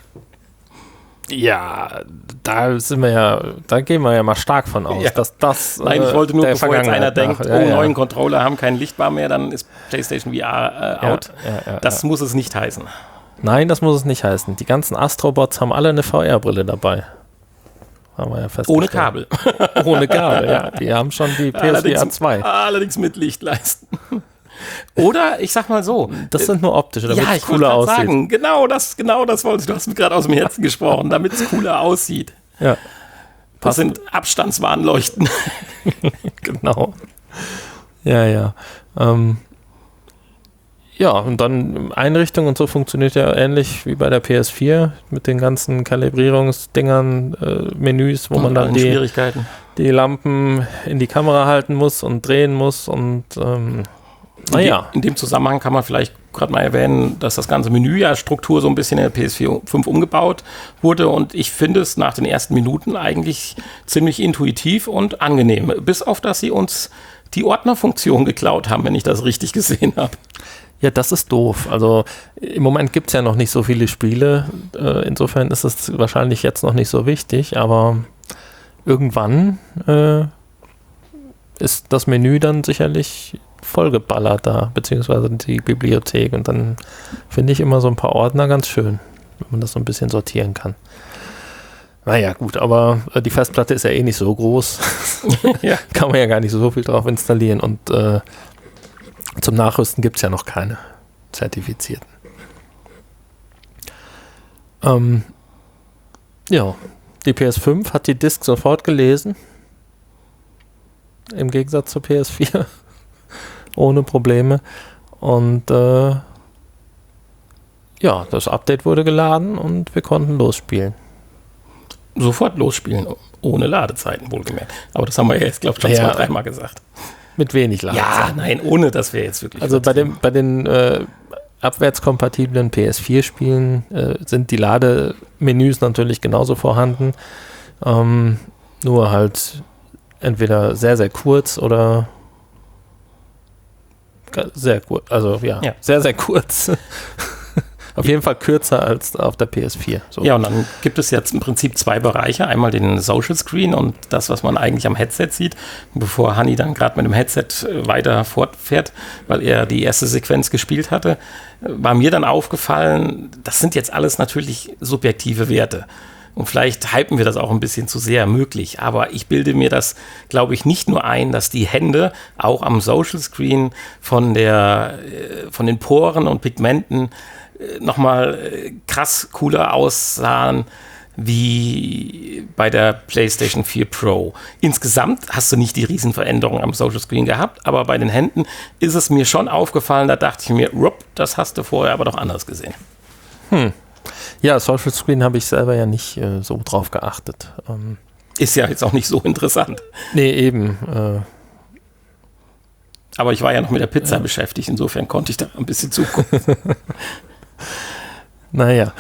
Ja, da gehen wir ja mal stark von aus, dass das Nein, ich wollte nur, bevor jetzt einer denkt, neuen Controller haben keinen Lichtbar mehr, dann ist PlayStation VR out. Das muss es nicht heißen. Nein, das muss es nicht heißen. Die ganzen Astrobots haben alle eine VR-Brille dabei. Haben wir ja festgestellt. Ohne Kabel. Ohne Kabel, ja. Die haben schon die PSVR 2. Allerdings mit Lichtleisten. Oder, ich sag mal so. Das sind nur optische, damit es cooler aussieht. Sagen, genau das wolltest du. Du hast mir gerade aus dem Herzen gesprochen, damit es cooler aussieht. Ja. Das sind Abstandswarnleuchten. Genau. Ja. Ja, und dann Einrichtung und so funktioniert ja ähnlich wie bei der PS4 mit den ganzen Kalibrierungsdingern, Menüs, wo man dann die Lampen in die Kamera halten muss und drehen muss und in dem Zusammenhang kann man vielleicht gerade mal erwähnen, dass das ganze Menü ja Struktur so ein bisschen in der PS4 5 umgebaut wurde und ich finde es nach den ersten Minuten eigentlich ziemlich intuitiv und angenehm, bis auf, dass sie uns die Ordnerfunktion geklaut haben, wenn ich das richtig gesehen habe. Ja, das ist doof. Also im Moment gibt es ja noch nicht so viele Spiele, insofern ist es wahrscheinlich jetzt noch nicht so wichtig, aber irgendwann ist das Menü dann sicherlich vollgeballert da, beziehungsweise die Bibliothek. Und dann finde ich immer so ein paar Ordner ganz schön, wenn man das so ein bisschen sortieren kann. Naja, gut, aber die Festplatte ist ja eh nicht so groß. Ja. Kann man ja gar nicht so viel drauf installieren. Und zum Nachrüsten gibt es ja noch keine zertifizierten. Ja, die PS5 hat die Disk sofort gelesen. Im Gegensatz zur PS4. Ohne Probleme. Und ja, das Update wurde geladen und wir konnten losspielen. Sofort losspielen, ohne Ladezeiten wohlgemerkt. Aber das haben wir ja jetzt, glaube ich, schon 2-3 Mal gesagt. Mit wenig Ladezeiten. Ja, nein, ohne, dass wir jetzt wirklich... Also bei den abwärtskompatiblen PS4-Spielen sind die Lademenüs natürlich genauso vorhanden. Nur halt entweder sehr, sehr kurz oder sehr kurz. Also ja, sehr, sehr kurz. Auf jeden Fall kürzer als auf der PS4. So. Ja, und dann gibt es jetzt im Prinzip 2 Bereiche. Einmal den Social Screen und das, was man eigentlich am Headset sieht. Bevor Hanni dann gerade mit dem Headset weiter fortfährt, weil er die erste Sequenz gespielt hatte, war mir dann aufgefallen, das sind jetzt alles natürlich subjektive Werte. Und vielleicht hypen wir das auch ein bisschen zu sehr möglich. Aber ich bilde mir das, glaube ich, nicht nur ein, dass die Hände auch am Social Screen von den Poren und Pigmenten nochmal krass cooler aussahen wie bei der PlayStation 4 Pro. Insgesamt hast du nicht die Riesenveränderung am Social Screen gehabt, aber bei den Händen ist es mir schon aufgefallen, da dachte ich mir, das hast du vorher aber doch anders gesehen. Ja, Social Screen habe ich selber ja nicht so drauf geachtet. Ist ja jetzt auch nicht so interessant. Nee, eben. Aber ich war ja noch mit der Pizza beschäftigt, insofern konnte ich da ein bisschen zugucken. Naja.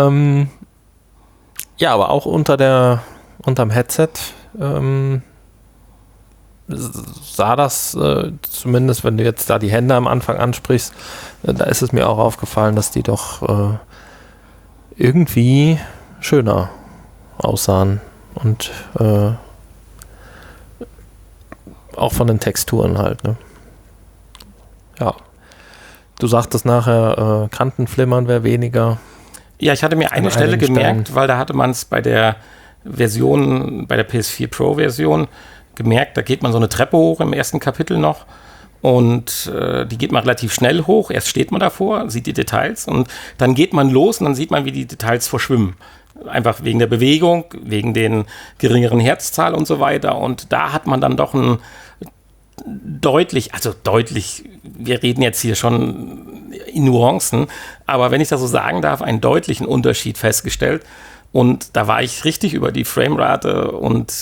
Ja, aber auch unterm Headset sah das, zumindest wenn du jetzt da die Hände am Anfang ansprichst, da ist es mir auch aufgefallen, dass die doch irgendwie schöner aussahen und auch von den Texturen halt, ne? Ja. Du sagtest nachher, Kantenflimmern wäre weniger. Ja, ich hatte mir eine Stelle gemerkt, weil da hatte man es bei der Version, bei der PS4 Pro Version gemerkt, da geht man so eine Treppe hoch im ersten Kapitel noch und die geht man relativ schnell hoch. Erst steht man davor, sieht die Details und dann geht man los und dann sieht man, wie die Details verschwimmen. Einfach wegen der Bewegung, wegen den geringeren Herzzahl und so weiter. Und da hat man dann doch ein deutlich, wir reden jetzt hier schon in Nuancen, aber wenn ich das so sagen darf, einen deutlichen Unterschied festgestellt. Und da war ich richtig über die Framerate und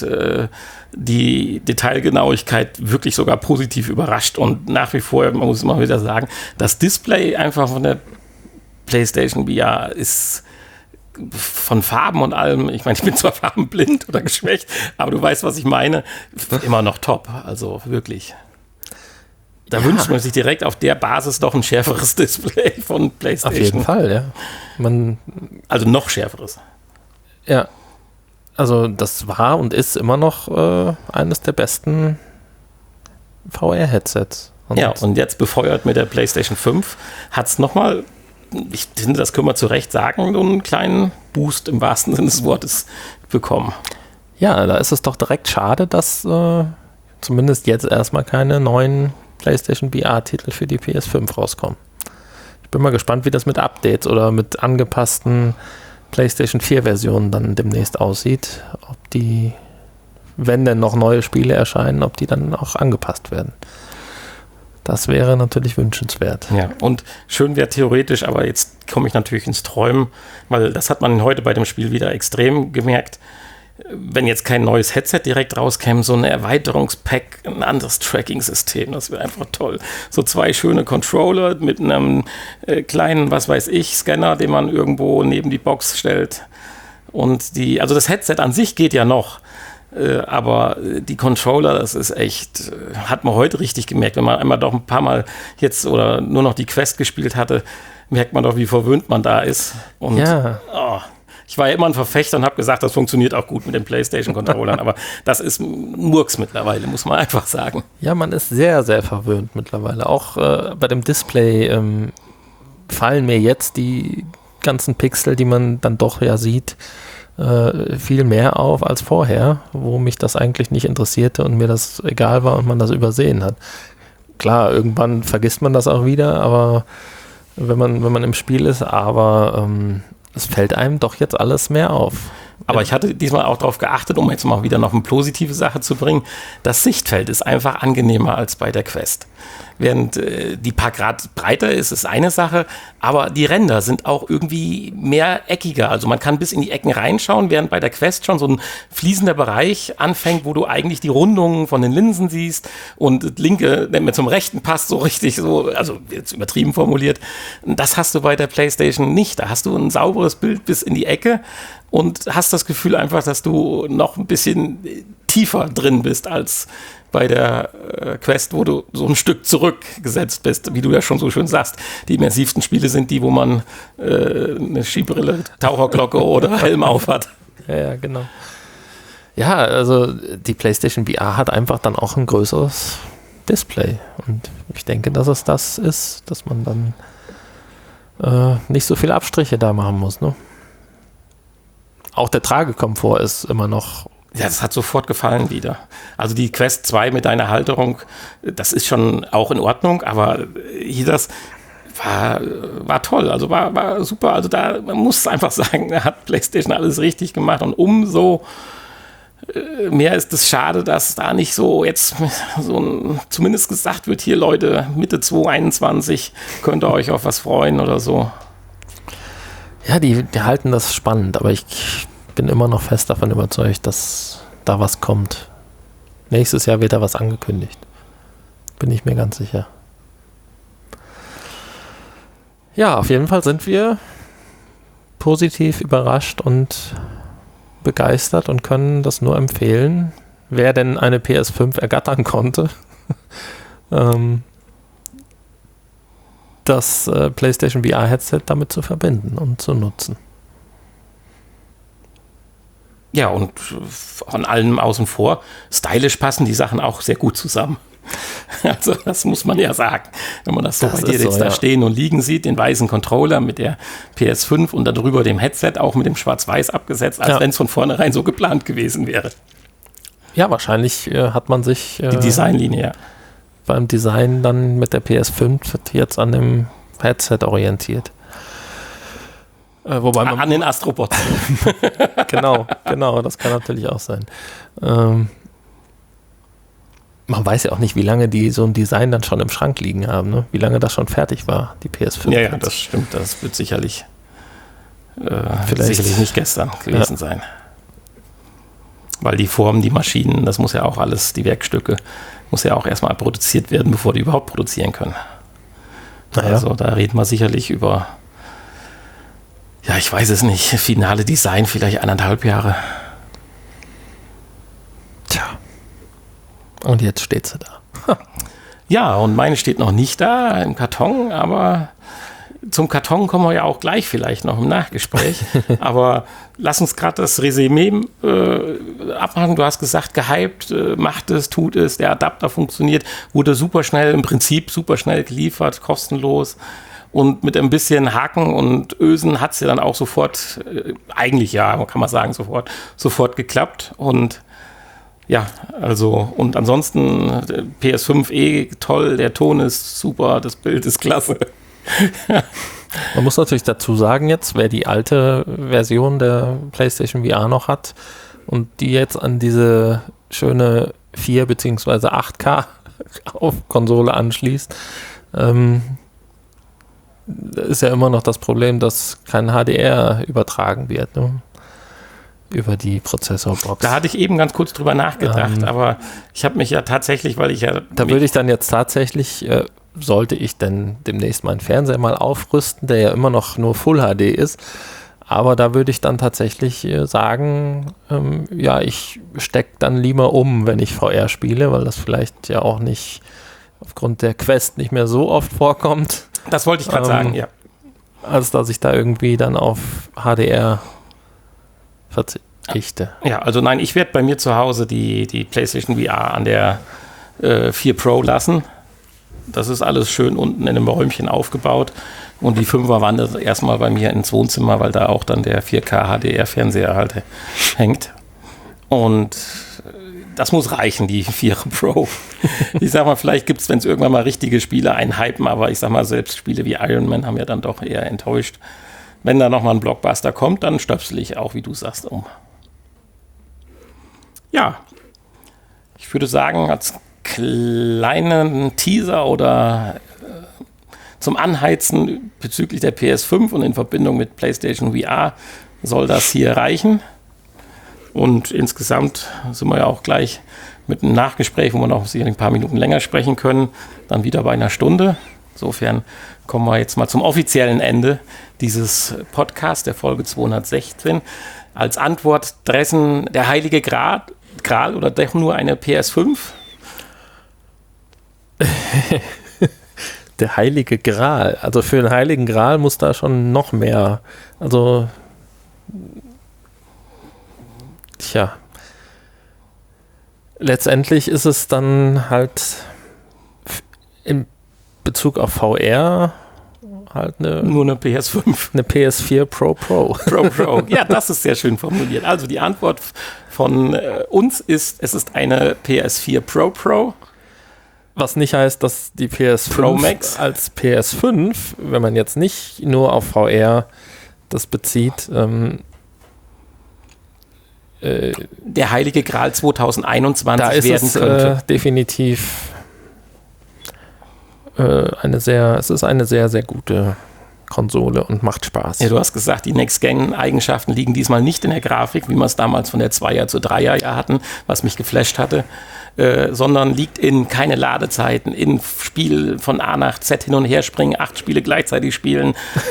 die Detailgenauigkeit wirklich sogar positiv überrascht. Und nach wie vor, man muss immer wieder sagen, das Display einfach von der PlayStation VR ist von Farben und allem, ich meine, ich bin zwar farbenblind oder geschwächt, aber du weißt, was ich meine, immer noch top, also wirklich. Da wünscht man sich direkt auf der Basis doch ein schärferes Display von PlayStation. Auf jeden Fall, ja. Also noch schärferes. Ja, also das war und ist immer noch eines der besten VR-Headsets. Und jetzt befeuert mit der PlayStation 5 hat es nochmal, ich finde, das können wir zu Recht sagen, so einen kleinen Boost im wahrsten Sinne des Wortes bekommen. Ja, da ist es doch direkt schade, dass zumindest jetzt erstmal keine neuen PlayStation VR-Titel für die PS5 rauskommen. Ich bin mal gespannt, wie das mit Updates oder mit angepassten PlayStation 4-Versionen dann demnächst aussieht. Ob die, wenn denn noch neue Spiele erscheinen, ob die dann auch angepasst werden. Das wäre natürlich wünschenswert. Ja, und schön wäre theoretisch, aber jetzt komme ich natürlich ins Träumen, weil das hat man heute bei dem Spiel wieder extrem gemerkt. Wenn jetzt kein neues Headset direkt rauskäme, so ein Erweiterungspack, ein anderes Tracking-System, das wäre einfach toll. So 2 schöne Controller mit einem kleinen, was weiß ich, Scanner, den man irgendwo neben die Box stellt. Und also das Headset an sich geht ja noch. Aber die Controller, das ist echt, hat man heute richtig gemerkt. Wenn man einmal doch ein paar Mal jetzt oder nur noch die Quest gespielt hatte, merkt man doch, wie verwöhnt man da ist. Und ich war ja immer ein Verfechter und habe gesagt, das funktioniert auch gut mit den PlayStation-Controllern. Aber das ist Murks mittlerweile, muss man einfach sagen. Ja, man ist sehr, sehr verwöhnt mittlerweile. Auch bei dem Display fallen mir jetzt die ganzen Pixel, die man dann doch ja sieht, viel mehr auf als vorher, wo mich das eigentlich nicht interessierte und mir das egal war und man das übersehen hat. Klar, irgendwann vergisst man das auch wieder, aber wenn man im Spiel ist, aber es fällt einem doch jetzt alles mehr auf. Aber ich hatte diesmal auch darauf geachtet, um jetzt mal wieder noch eine positive Sache zu bringen, das Sichtfeld ist einfach angenehmer als bei der Quest. Während die paar Grad breiter ist eine Sache, aber die Ränder sind auch irgendwie mehr eckiger. Also man kann bis in die Ecken reinschauen, während bei der Quest schon so ein fließender Bereich anfängt, wo du eigentlich die Rundungen von den Linsen siehst und das linke, der mir zum rechten passt, so richtig so, also jetzt übertrieben formuliert. Das hast du bei der PlayStation nicht. Da hast du ein sauberes Bild bis in die Ecke und hast das Gefühl einfach, dass du noch ein bisschen tiefer drin bist als bei der Quest, wo du so ein Stück zurückgesetzt bist, wie du ja schon so schön sagst. Die immersivsten Spiele sind die, wo man eine Skibrille, Taucherglocke oder Helm auf hat. Ja, genau. Ja, also die PlayStation VR hat einfach dann auch ein größeres Display. Und ich denke, dass es das ist, dass man dann nicht so viele Abstriche da machen muss. Ne? Auch der Tragekomfort ist immer noch. Ja, das hat sofort gefallen wieder. Also die Quest 2 mit deiner Halterung, das ist schon auch in Ordnung, aber hier das war toll, also war super. Also da, man muss einfach sagen, da hat PlayStation alles richtig gemacht und umso mehr ist es schade, dass da nicht so jetzt zumindest gesagt wird, hier Leute, Mitte 2021 könnt ihr euch auf was freuen oder so. Ja, die halten das spannend, aber ich bin immer noch fest davon überzeugt, dass da was kommt. Nächstes Jahr wird da was angekündigt. Bin ich mir ganz sicher. Ja, auf jeden Fall sind wir positiv überrascht und begeistert und können das nur empfehlen, wer denn eine PS5 ergattern konnte, das PlayStation VR-Headset damit zu verbinden und zu nutzen. Ja, und von allem außen vor, stylisch passen die Sachen auch sehr gut zusammen. Also das muss man ja sagen. Wenn man das so bei dir jetzt da stehen und liegen sieht, den weißen Controller mit der PS5 und darüber dem Headset, auch mit dem Schwarz-Weiß abgesetzt, als wenn es von vornherein so geplant gewesen wäre. Ja, wahrscheinlich hat man sich die Designlinie beim Design dann mit der PS5 jetzt an dem Headset orientiert. Wobei man an den Astrobots. genau, das kann natürlich auch sein. Man weiß ja auch nicht, wie lange die so ein Design dann schon im Schrank liegen haben, ne? Wie lange das schon fertig war, die PS5. Ja, das stimmt. Das wird sicherlich nicht gestern gewesen sein. Weil die Formen, die Maschinen, das muss ja auch alles, die Werkstücke, muss ja auch erstmal produziert werden, bevor die überhaupt produzieren können. Naja. Also da reden wir sicherlich über, ja, ich weiß es nicht, finale Design vielleicht 1,5 Jahre. Tja. Und jetzt steht sie da. Ja, und meine steht noch nicht da im Karton, aber zum Karton kommen wir ja auch gleich vielleicht noch im Nachgespräch. Aber lass uns gerade das Resümee abmachen. Du hast gesagt, gehypt, macht es, tut es, der Adapter funktioniert, wurde super schnell, im Prinzip super schnell geliefert, kostenlos. Und mit ein bisschen Haken und Ösen hat es ja dann auch sofort, eigentlich ja, kann man sagen, sofort geklappt. Und ja, also, und ansonsten PS5 toll, der Ton ist super, das Bild ist klasse. Man muss natürlich dazu sagen jetzt, wer die alte Version der PlayStation VR noch hat und die jetzt an diese schöne 4 bzw. 8K auf Konsole anschließt, ist ja immer noch das Problem, dass kein HDR übertragen wird, ne? Über die Prozessorbox. Da hatte ich eben ganz kurz drüber nachgedacht, aber ich habe mich ja tatsächlich, weil ich ja... Da würde ich dann jetzt tatsächlich, sollte ich denn demnächst meinen Fernseher mal aufrüsten, der ja immer noch nur Full HD ist, aber da würde ich dann tatsächlich sagen, ja, ich stecke dann lieber um, wenn ich VR spiele, weil das vielleicht ja auch nicht aufgrund der Quest nicht mehr so oft vorkommt. Das wollte ich gerade sagen, ja. Als dass ich da irgendwie dann auf HDR verzichte. Ja, also nein, ich werde bei mir zu Hause die PlayStation VR an der 4 Pro lassen. Das ist alles schön unten in einem Räumchen aufgebaut. Und die 5er wandert erstmal bei mir ins Wohnzimmer, weil da auch dann der 4K HDR-Fernseher halt hängt. Und das muss reichen, die 4 Pro. Ich sag mal, vielleicht gibt es, wenn es irgendwann mal richtige Spiele einhypen, aber ich sag mal, selbst Spiele wie Iron Man haben ja dann doch eher enttäuscht. Wenn da nochmal ein Blockbuster kommt, dann stöpsel ich auch, wie du sagst, um. Ja, ich würde sagen, als kleinen Teaser oder zum Anheizen bezüglich der PS5 und in Verbindung mit PlayStation VR soll das hier reichen. Und insgesamt sind wir ja auch gleich mit einem Nachgespräch, wo wir noch sicher ein paar Minuten länger sprechen können, dann wieder bei einer Stunde. Insofern kommen wir jetzt mal zum offiziellen Ende dieses Podcasts, der Folge 216. Als Antwort Dressen der Heilige Gral oder doch nur eine PS5? Der Heilige Gral. Also für den Heiligen Gral muss da schon noch mehr. Also, tja. Letztendlich ist es dann halt in Bezug auf VR halt nur eine PS5. Eine PS4 Pro. Ja, das ist sehr schön formuliert. Also die Antwort von uns ist, es ist eine PS4 Pro. Was nicht heißt, dass die PS5 Pro Max als PS5, wenn man jetzt nicht nur auf VR das bezieht, der Heilige Gral 2021 werden könnte. Definitiv eine sehr gute Konsole und macht Spaß. Ja, du hast gesagt, die Next-Gen-Eigenschaften liegen diesmal nicht in der Grafik, wie wir es damals von der 2er zu 3er hatten, was mich geflasht hatte, sondern liegt in keine Ladezeiten, in Spiel von A nach Z hin und her springen, 8 Spiele gleichzeitig spielen,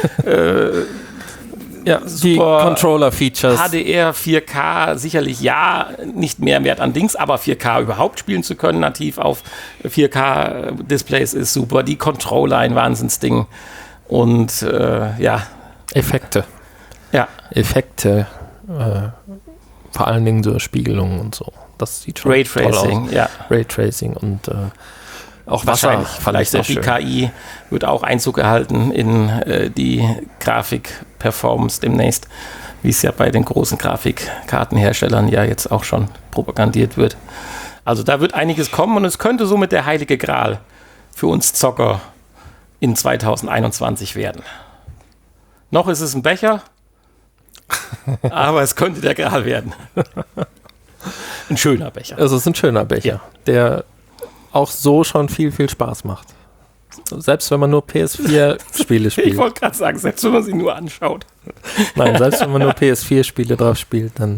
ja, die Controller-Features. HDR, 4K, sicherlich ja, nicht mehr Wert an Dings, aber 4K überhaupt spielen zu können, nativ auf 4K-Displays ist super. Die Controller, ein Wahnsinnsding. Und ja. Effekte. Ja. Effekte, vor allen Dingen so Spiegelungen und so. Das sieht schon Raytracing, toll aus. ja. Raytracing und auch wahrscheinlich, vielleicht auch die KI wird auch Einzug erhalten in die Grafik-Performance demnächst, wie es ja bei den großen Grafikkartenherstellern ja jetzt auch schon propagandiert wird. Also da wird einiges kommen und es könnte somit der Heilige Gral für uns Zocker in 2021 werden. Noch ist es ein Becher, aber es könnte der Gral werden. Ein schöner Becher. Es ist ein schöner Becher, der auch so schon viel, viel Spaß macht. Selbst wenn man nur PS4-Spiele spielt. Ich wollte gerade sagen, selbst wenn man sie nur anschaut. Nein, selbst wenn man nur PS4-Spiele drauf spielt, dann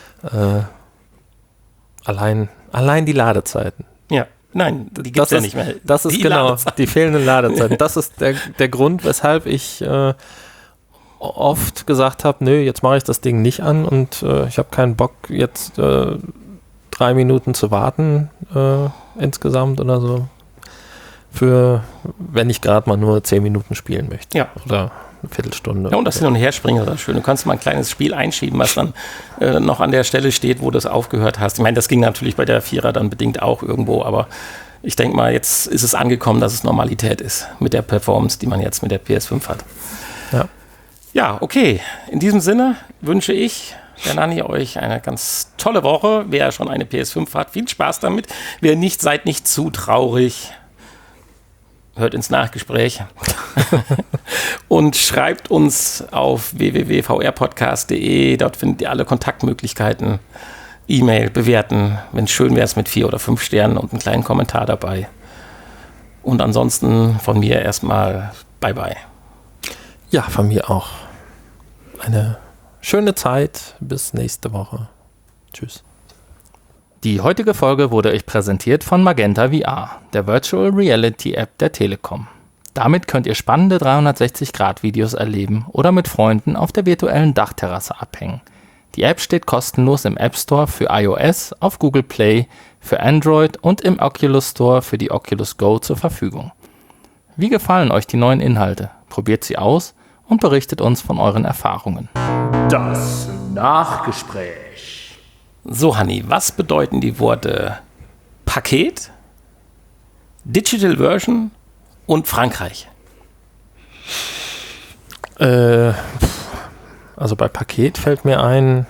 allein die Ladezeiten. Ja, nein, die gibt es ja nicht mehr. Das ist genau, die fehlenden Ladezeiten. Das ist der Grund, weshalb ich oft gesagt habe, nö, jetzt mache ich das Ding nicht an und ich habe keinen Bock, jetzt 3 Minuten zu warten insgesamt oder so. Wenn ich gerade mal nur 10 Minuten spielen möchte. Ja. Oder eine Viertelstunde. Ja, und das Hin- und Herspringen ist schön. Du kannst mal ein kleines Spiel einschieben, was dann noch an der Stelle steht, wo du es aufgehört hast. Ich meine, das ging natürlich bei der 4er dann bedingt auch irgendwo, aber ich denke mal, jetzt ist es angekommen, dass es Normalität ist mit der Performance, die man jetzt mit der PS5 hat. Ja. Ja, okay. In diesem Sinne wünsche ich, der Nanni, euch eine ganz tolle Woche. Wer schon eine PS5 hat, viel Spaß damit. Wer nicht, seid nicht zu traurig. Hört ins Nachgespräch. Und schreibt uns auf www.vrpodcast.de. Dort findet ihr alle Kontaktmöglichkeiten. E-Mail, bewerten. Wenn es schön wäre, es mit 4 oder 5 Sternen und einen kleinen Kommentar dabei. Und ansonsten von mir erstmal Bye-bye. Ja, von mir auch. Eine schöne Zeit. Bis nächste Woche. Tschüss. Die heutige Folge wurde euch präsentiert von Magenta VR, der Virtual Reality App der Telekom. Damit könnt ihr spannende 360-Grad-Videos erleben oder mit Freunden auf der virtuellen Dachterrasse abhängen. Die App steht kostenlos im App Store für iOS, auf Google Play, für Android und im Oculus Store für die Oculus Go zur Verfügung. Wie gefallen euch die neuen Inhalte? Probiert sie aus und berichtet uns von euren Erfahrungen. Das Nachgespräch. So, Hanni, was bedeuten die Worte Paket, Digital Version und Frankreich? Also bei Paket fällt mir ein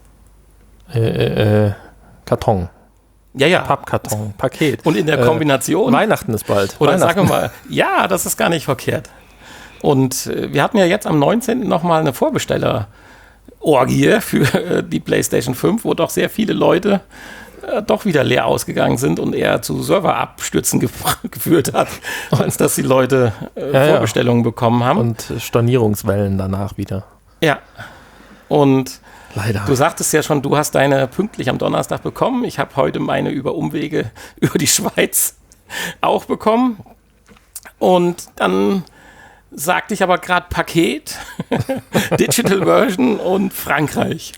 Karton. Ja. Pappkarton, Paket. Und in der Kombination. Weihnachten ist bald. Oder sagen wir mal, ja, das ist gar nicht verkehrt. Und wir hatten ja jetzt am 19. nochmal eine Vorbesteller Orgie für die PlayStation 5, wo doch sehr viele Leute doch wieder leer ausgegangen sind und eher zu Serverabstürzen geführt hat, als dass die Leute Vorbestellungen bekommen haben. Und Stornierungswellen danach wieder. Ja, und leider. Du sagtest ja schon, du hast deine pünktlich am Donnerstag bekommen. Ich habe heute meine über Umwege über die Schweiz auch bekommen. Und dann sagte ich aber gerade Paket, Digital Version und Frankreich.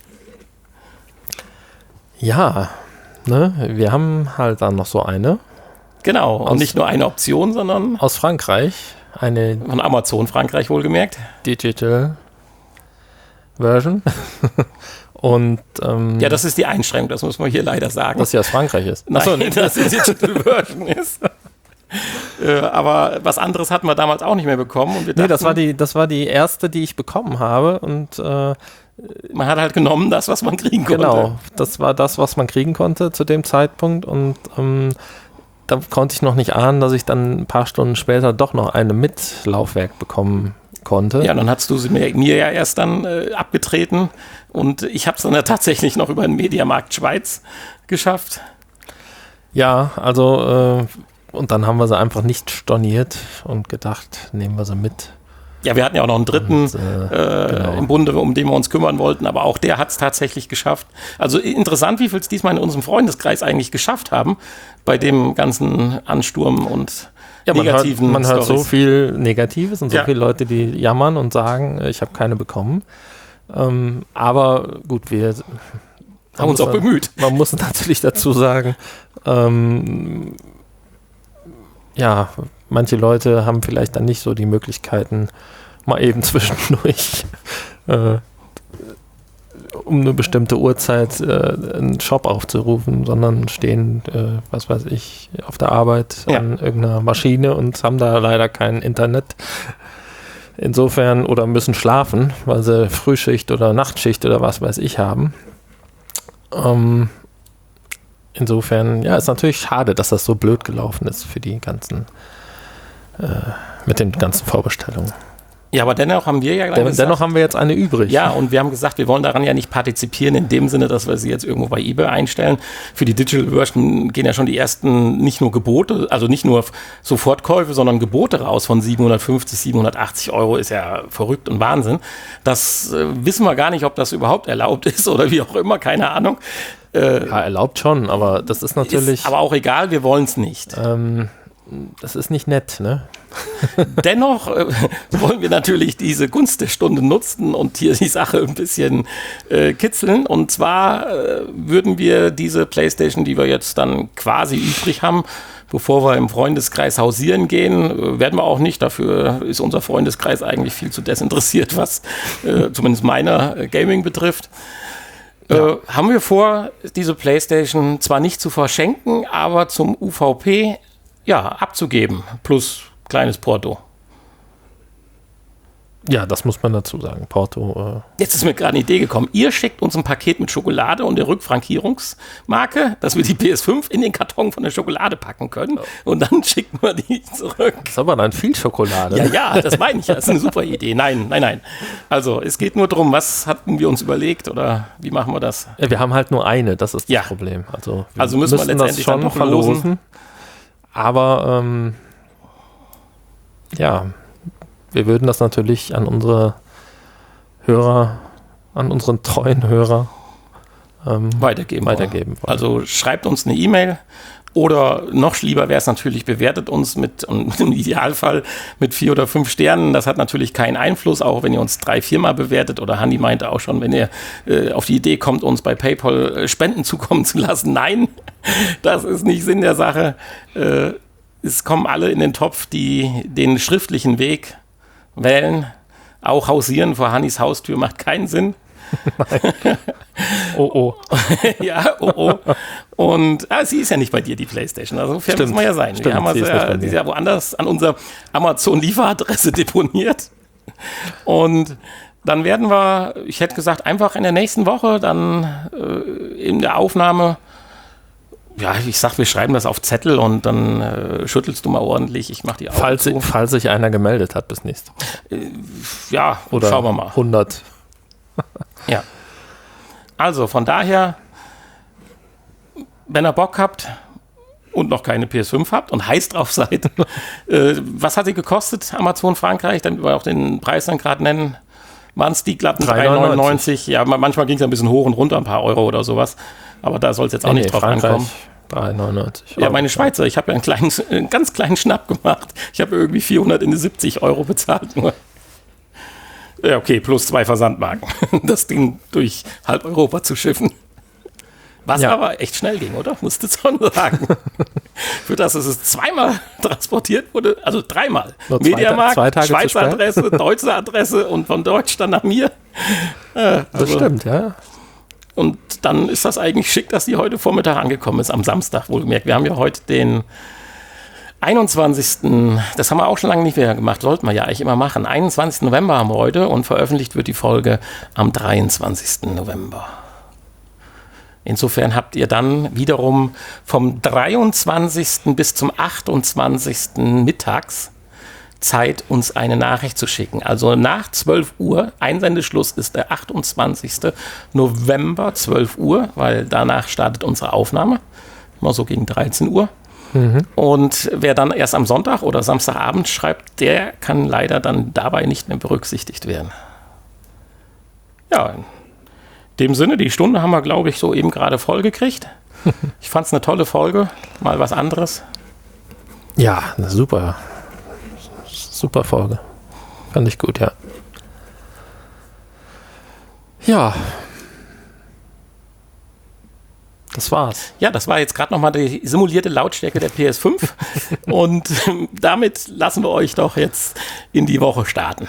Ja, ne, wir haben halt dann noch so eine. Genau, und nicht nur eine Option, sondern aus Frankreich. Eine von Amazon Frankreich wohlgemerkt. Digital Version. Und ja, das ist die Einschränkung, das muss man hier leider sagen. Dass sie aus Frankreich ist. Achso, nein, dass die Digital Version ist. Aber was anderes hatten wir damals auch nicht mehr bekommen. Und wir dachten, das war die erste, die ich bekommen habe. Und man hat halt genommen das, was man kriegen konnte. Genau, das war das, was man kriegen konnte zu dem Zeitpunkt. Und da konnte ich noch nicht ahnen, dass ich dann ein paar Stunden später doch noch eine mit Laufwerk bekommen konnte. Ja, dann hast du sie mir ja erst dann abgetreten. Und ich habe es dann ja tatsächlich noch über den Mediamarkt Schweiz geschafft. Ja, also und dann haben wir sie einfach nicht storniert und gedacht, nehmen wir sie mit. Ja, wir hatten ja auch noch einen dritten genau. im Bunde, um den wir uns kümmern wollten, aber auch der hat es tatsächlich geschafft. Also interessant, wie viel es diesmal in unserem Freundeskreis eigentlich geschafft haben, bei dem ganzen Ansturm und negativen man hört so Storys. viel Negatives und so viele Leute, die jammern und sagen, ich habe keine bekommen. Aber gut, wir haben uns auch bemüht. Man muss natürlich dazu sagen, ja, manche Leute haben vielleicht dann nicht so die Möglichkeiten, mal eben zwischendurch um eine bestimmte Uhrzeit einen Shop aufzurufen, sondern stehen, was weiß ich, auf der Arbeit an irgendeiner Maschine und haben da leider kein Internet. Insofern, oder müssen schlafen, weil sie Frühschicht oder Nachtschicht oder was weiß ich haben. Insofern, ja, ist natürlich schade, dass das so blöd gelaufen ist für die ganzen, mit den ganzen Vorbestellungen. Ja, aber dennoch haben wir ja gesagt, dennoch haben wir jetzt eine übrig. Ja, und wir haben gesagt, wir wollen daran ja nicht partizipieren, in dem Sinne, dass wir sie jetzt irgendwo bei eBay einstellen. Für die Digital Version gehen ja schon die ersten nicht nur Gebote, also nicht nur Sofortkäufe, sondern Gebote raus von 750, 780 Euro, ist ja verrückt und Wahnsinn. Das wissen wir gar nicht, ob das überhaupt erlaubt ist oder wie auch immer, keine Ahnung. Ja, erlaubt schon, aber das ist natürlich... Ist aber auch egal, wir wollen es nicht. Das ist nicht nett, ne? Dennoch wollen wir natürlich diese Gunst der Stunde nutzen und hier die Sache ein bisschen kitzeln. Und zwar würden wir diese PlayStation, die wir jetzt dann quasi übrig haben, bevor wir im Freundeskreis hausieren gehen, werden wir auch nicht. Dafür ist unser Freundeskreis eigentlich viel zu desinteressiert, was zumindest meiner Gaming betrifft. Haben wir vor, diese PlayStation zwar nicht zu verschenken, aber zum UVP abzugeben, plus kleines Porto. Ja, das muss man dazu sagen. Porto. Jetzt ist mir gerade eine Idee gekommen. Ihr schickt uns ein Paket mit Schokolade und der Rückfrankierungsmarke, dass wir die PS5 in den Karton von der Schokolade packen können. Und dann schicken wir die zurück. Das ist aber dann viel Schokolade. Ja, das meine ich ja. Das ist eine super Idee. Nein. Also, es geht nur darum, was hatten wir uns überlegt oder wie machen wir das? Ja, wir haben halt nur eine, das ist das Problem. Also müssen wir letztendlich das schon dann doch verlosen. Aber wir würden das natürlich an unsere Hörer, an unseren treuen Hörer weitergeben. wollen. Also schreibt uns eine E-Mail oder noch lieber wäre es natürlich, bewertet uns im Idealfall mit 4 oder 5 Sternen. Das hat natürlich keinen Einfluss, auch wenn ihr uns 3-4 Mal bewertet. Oder Hanni meinte auch schon, wenn ihr auf die Idee kommt, uns bei PayPal Spenden zukommen zu lassen. Nein, das ist nicht Sinn der Sache. Es kommen alle in den Topf, die den schriftlichen Weg wählen. Auch hausieren vor Hannis Haustür macht keinen Sinn. Oh. Ja, oh. Und sie ist ja nicht bei dir, die PlayStation. Also fair muss man ja sein. Wir haben sie ist ja woanders an unserer Amazon-Lieferadresse deponiert. Und dann werden wir, ich hätte gesagt, einfach in der nächsten Woche dann in der Aufnahme, wir schreiben das auf Zettel und dann schüttelst du mal ordentlich. Ich mache die Augen zu. Falls sich einer gemeldet hat bis nächstes. Oder schauen wir mal. 100. Ja. Also von daher, wenn ihr Bock habt und noch keine PS5 habt und heiß drauf seid, was hat sie gekostet, Amazon Frankreich, damit wir auch den Preis dann gerade nennen, waren es die glatten 3,99? Ja, manchmal ging es ein bisschen hoch und runter, ein paar Euro oder sowas, aber da soll es jetzt auch nicht drauf ankommen. 3,99. Ja, meine Schweizer, ich habe ja einen ganz kleinen Schnapp gemacht. Ich habe irgendwie 470 Euro bezahlt nur. Ja, okay, plus 2 Versandmarken. Das Ding durch halb Europa zu schiffen. Was aber echt schnell ging, oder? Musst du schon sagen. Für das es zweimal transportiert wurde, also 3-mal. Mediamarkt, Schweizer Adresse, deutsche Adresse und von Deutsch dann nach mir. Das stimmt, ja. Und dann ist das eigentlich schick, dass die heute Vormittag angekommen ist, am Samstag wohlgemerkt. Wir haben ja heute den 21. Das haben wir auch schon lange nicht mehr gemacht, sollten wir ja eigentlich immer machen. 21. November haben wir heute und veröffentlicht wird die Folge am 23. November. Insofern habt ihr dann wiederum vom 23. bis zum 28. mittags Zeit, uns eine Nachricht zu schicken. Also nach 12 Uhr, Einsendeschluss ist der 28. November, 12 Uhr, weil danach startet unsere Aufnahme, mal so gegen 13 Uhr. Und wer dann erst am Sonntag oder Samstagabend schreibt, der kann leider dann dabei nicht mehr berücksichtigt werden. Ja, in dem Sinne, die Stunde haben wir, glaube ich, so eben gerade voll gekriegt. Ich fand es eine tolle Folge, mal was anderes. Ja, super. Super Folge. Fand ich gut, ja. Ja. Das war's. Ja, das war jetzt gerade nochmal die simulierte Lautstärke der PS5. Und damit lassen wir euch doch jetzt in die Woche starten.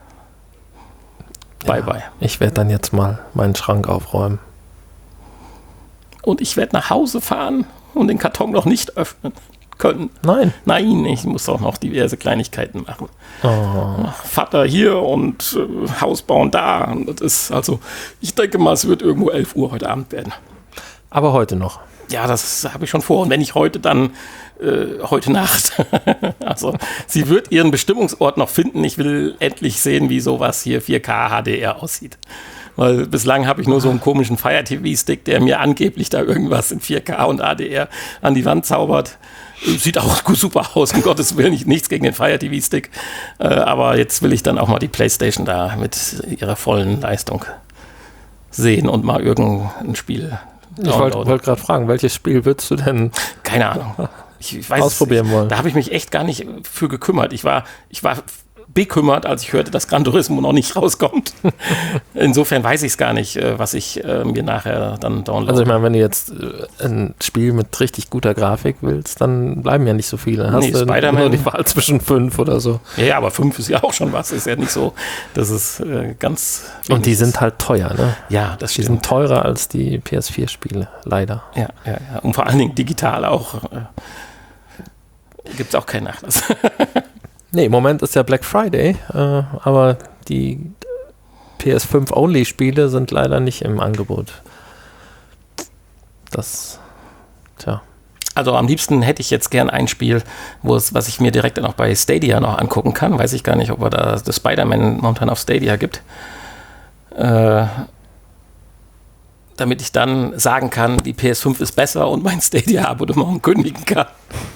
Bye, bye. Ich werde dann jetzt mal meinen Schrank aufräumen. Und ich werde nach Hause fahren und den Karton noch nicht öffnen können. Nein, ich muss auch noch diverse Kleinigkeiten machen. Vater hier und Haus bauen da. Und das ist also, ich denke mal, es wird irgendwo 11 Uhr heute Abend werden. Aber heute noch. Ja, das habe ich schon vor. Und wenn nicht heute, dann heute Nacht. Also sie wird ihren Bestimmungsort noch finden. Ich will endlich sehen, wie sowas hier 4K HDR aussieht. Weil bislang habe ich nur so einen komischen Fire TV-Stick, der mir angeblich da irgendwas in 4K und HDR an die Wand zaubert. Sieht auch super aus, um Gottes Willen, nichts gegen den Fire TV-Stick. Aber jetzt will ich dann auch mal die PlayStation da mit ihrer vollen Leistung sehen und mal irgendein Spiel Ich wollte gerade fragen, welches Spiel würdest du denn keine Ahnung. Ich weiß, ausprobieren wollen? Da habe ich mich echt gar nicht für gekümmert. Ich war bekümmert, als ich hörte, dass Gran Turismo noch nicht rauskommt. Insofern weiß ich es gar nicht, was ich mir nachher dann downloade. Also ich meine, wenn du jetzt ein Spiel mit richtig guter Grafik willst, dann bleiben ja nicht so viele. Dann hast du nur die Wahl zwischen 5 oder so. Ja, aber 5 ist ja auch schon was. Ist ja nicht so, dass es ganz und die sind halt teuer, ne? Ja, das stimmt. Die sind teurer als die PS4-Spiele, leider. Ja. Und vor allen Dingen digital auch. Gibt es auch keinen Nachlass. Nee, im Moment ist ja Black Friday, aber die PS5-Only-Spiele sind leider nicht im Angebot. Also am liebsten hätte ich jetzt gern ein Spiel, was ich mir direkt dann auch bei Stadia noch angucken kann. Weiß ich gar nicht, ob er da das Spider-Man momentan auf Stadia gibt. Damit ich dann sagen kann, die PS5 ist besser und mein Stadia-Abonnement kündigen kann.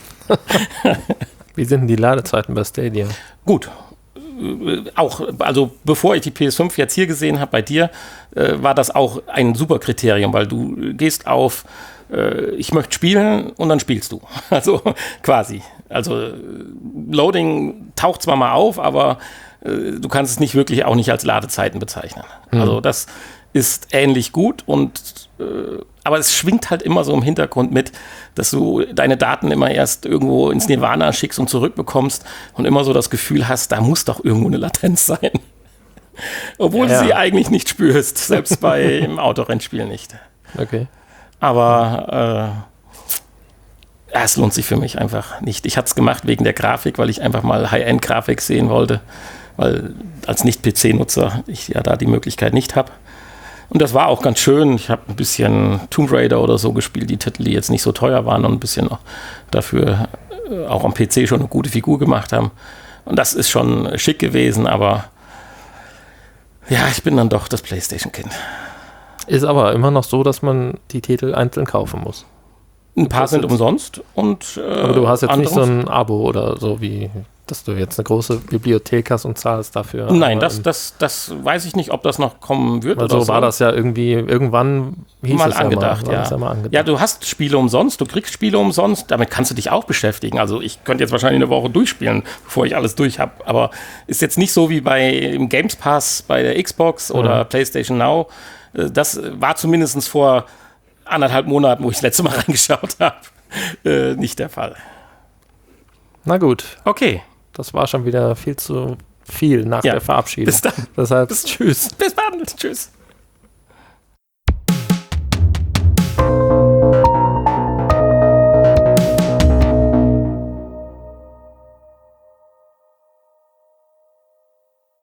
Wie sind denn die Ladezeiten bei Stadia? Gut. Auch, also bevor ich die PS5 jetzt hier gesehen habe bei dir, war das auch ein super Kriterium, weil du gehst auf ich möchte spielen und dann spielst du. Also quasi. Also Loading taucht zwar mal auf, aber du kannst es nicht wirklich auch nicht als Ladezeiten bezeichnen. Also das ist ähnlich gut und aber es schwingt halt immer so im Hintergrund mit, dass du deine Daten immer erst irgendwo ins Nirvana schickst und zurückbekommst und immer so das Gefühl hast, da muss doch irgendwo eine Latenz sein. Obwohl du sie eigentlich nicht spürst, selbst beim Autorennspiel nicht. Okay. Aber es lohnt sich für mich einfach nicht. Ich hatte es gemacht wegen der Grafik, weil ich einfach mal High-End-Grafik sehen wollte, weil als Nicht-PC-Nutzer ich ja da die Möglichkeit nicht habe. Und das war auch ganz schön. Ich habe ein bisschen Tomb Raider oder so gespielt, die Titel, die jetzt nicht so teuer waren und ein bisschen dafür auch am PC schon eine gute Figur gemacht haben. Und das ist schon schick gewesen, aber Ja, ich bin dann doch das PlayStation-Kind. Ist aber immer noch so, dass man die Titel einzeln kaufen muss. Ein paar sind umsonst und Aber du hast jetzt nicht so andere- ein Abo oder so, wie dass du jetzt eine große Bibliothek hast und zahlst dafür. Nein, Aber das weiß ich nicht, ob das noch kommen wird. weil oder so war das ja irgendwie, irgendwann hieß mal es angedacht, war ja. das ja mal angedacht. Ja, du hast Spiele umsonst, du kriegst Spiele umsonst, damit kannst du dich auch beschäftigen. Also ich könnte jetzt wahrscheinlich eine Woche durchspielen, bevor ich alles durch habe. Aber ist jetzt nicht so wie im Games Pass bei der Xbox oder PlayStation Now. Das war zumindest vor 1,5 Monaten, wo ich das letzte Mal reingeschaut habe, nicht der Fall. Na gut, Okay, das war schon wieder viel zu viel nach Ja. der Verabschiedung. bis dann. Deshalb tschüss. Bis dann. Tschüss.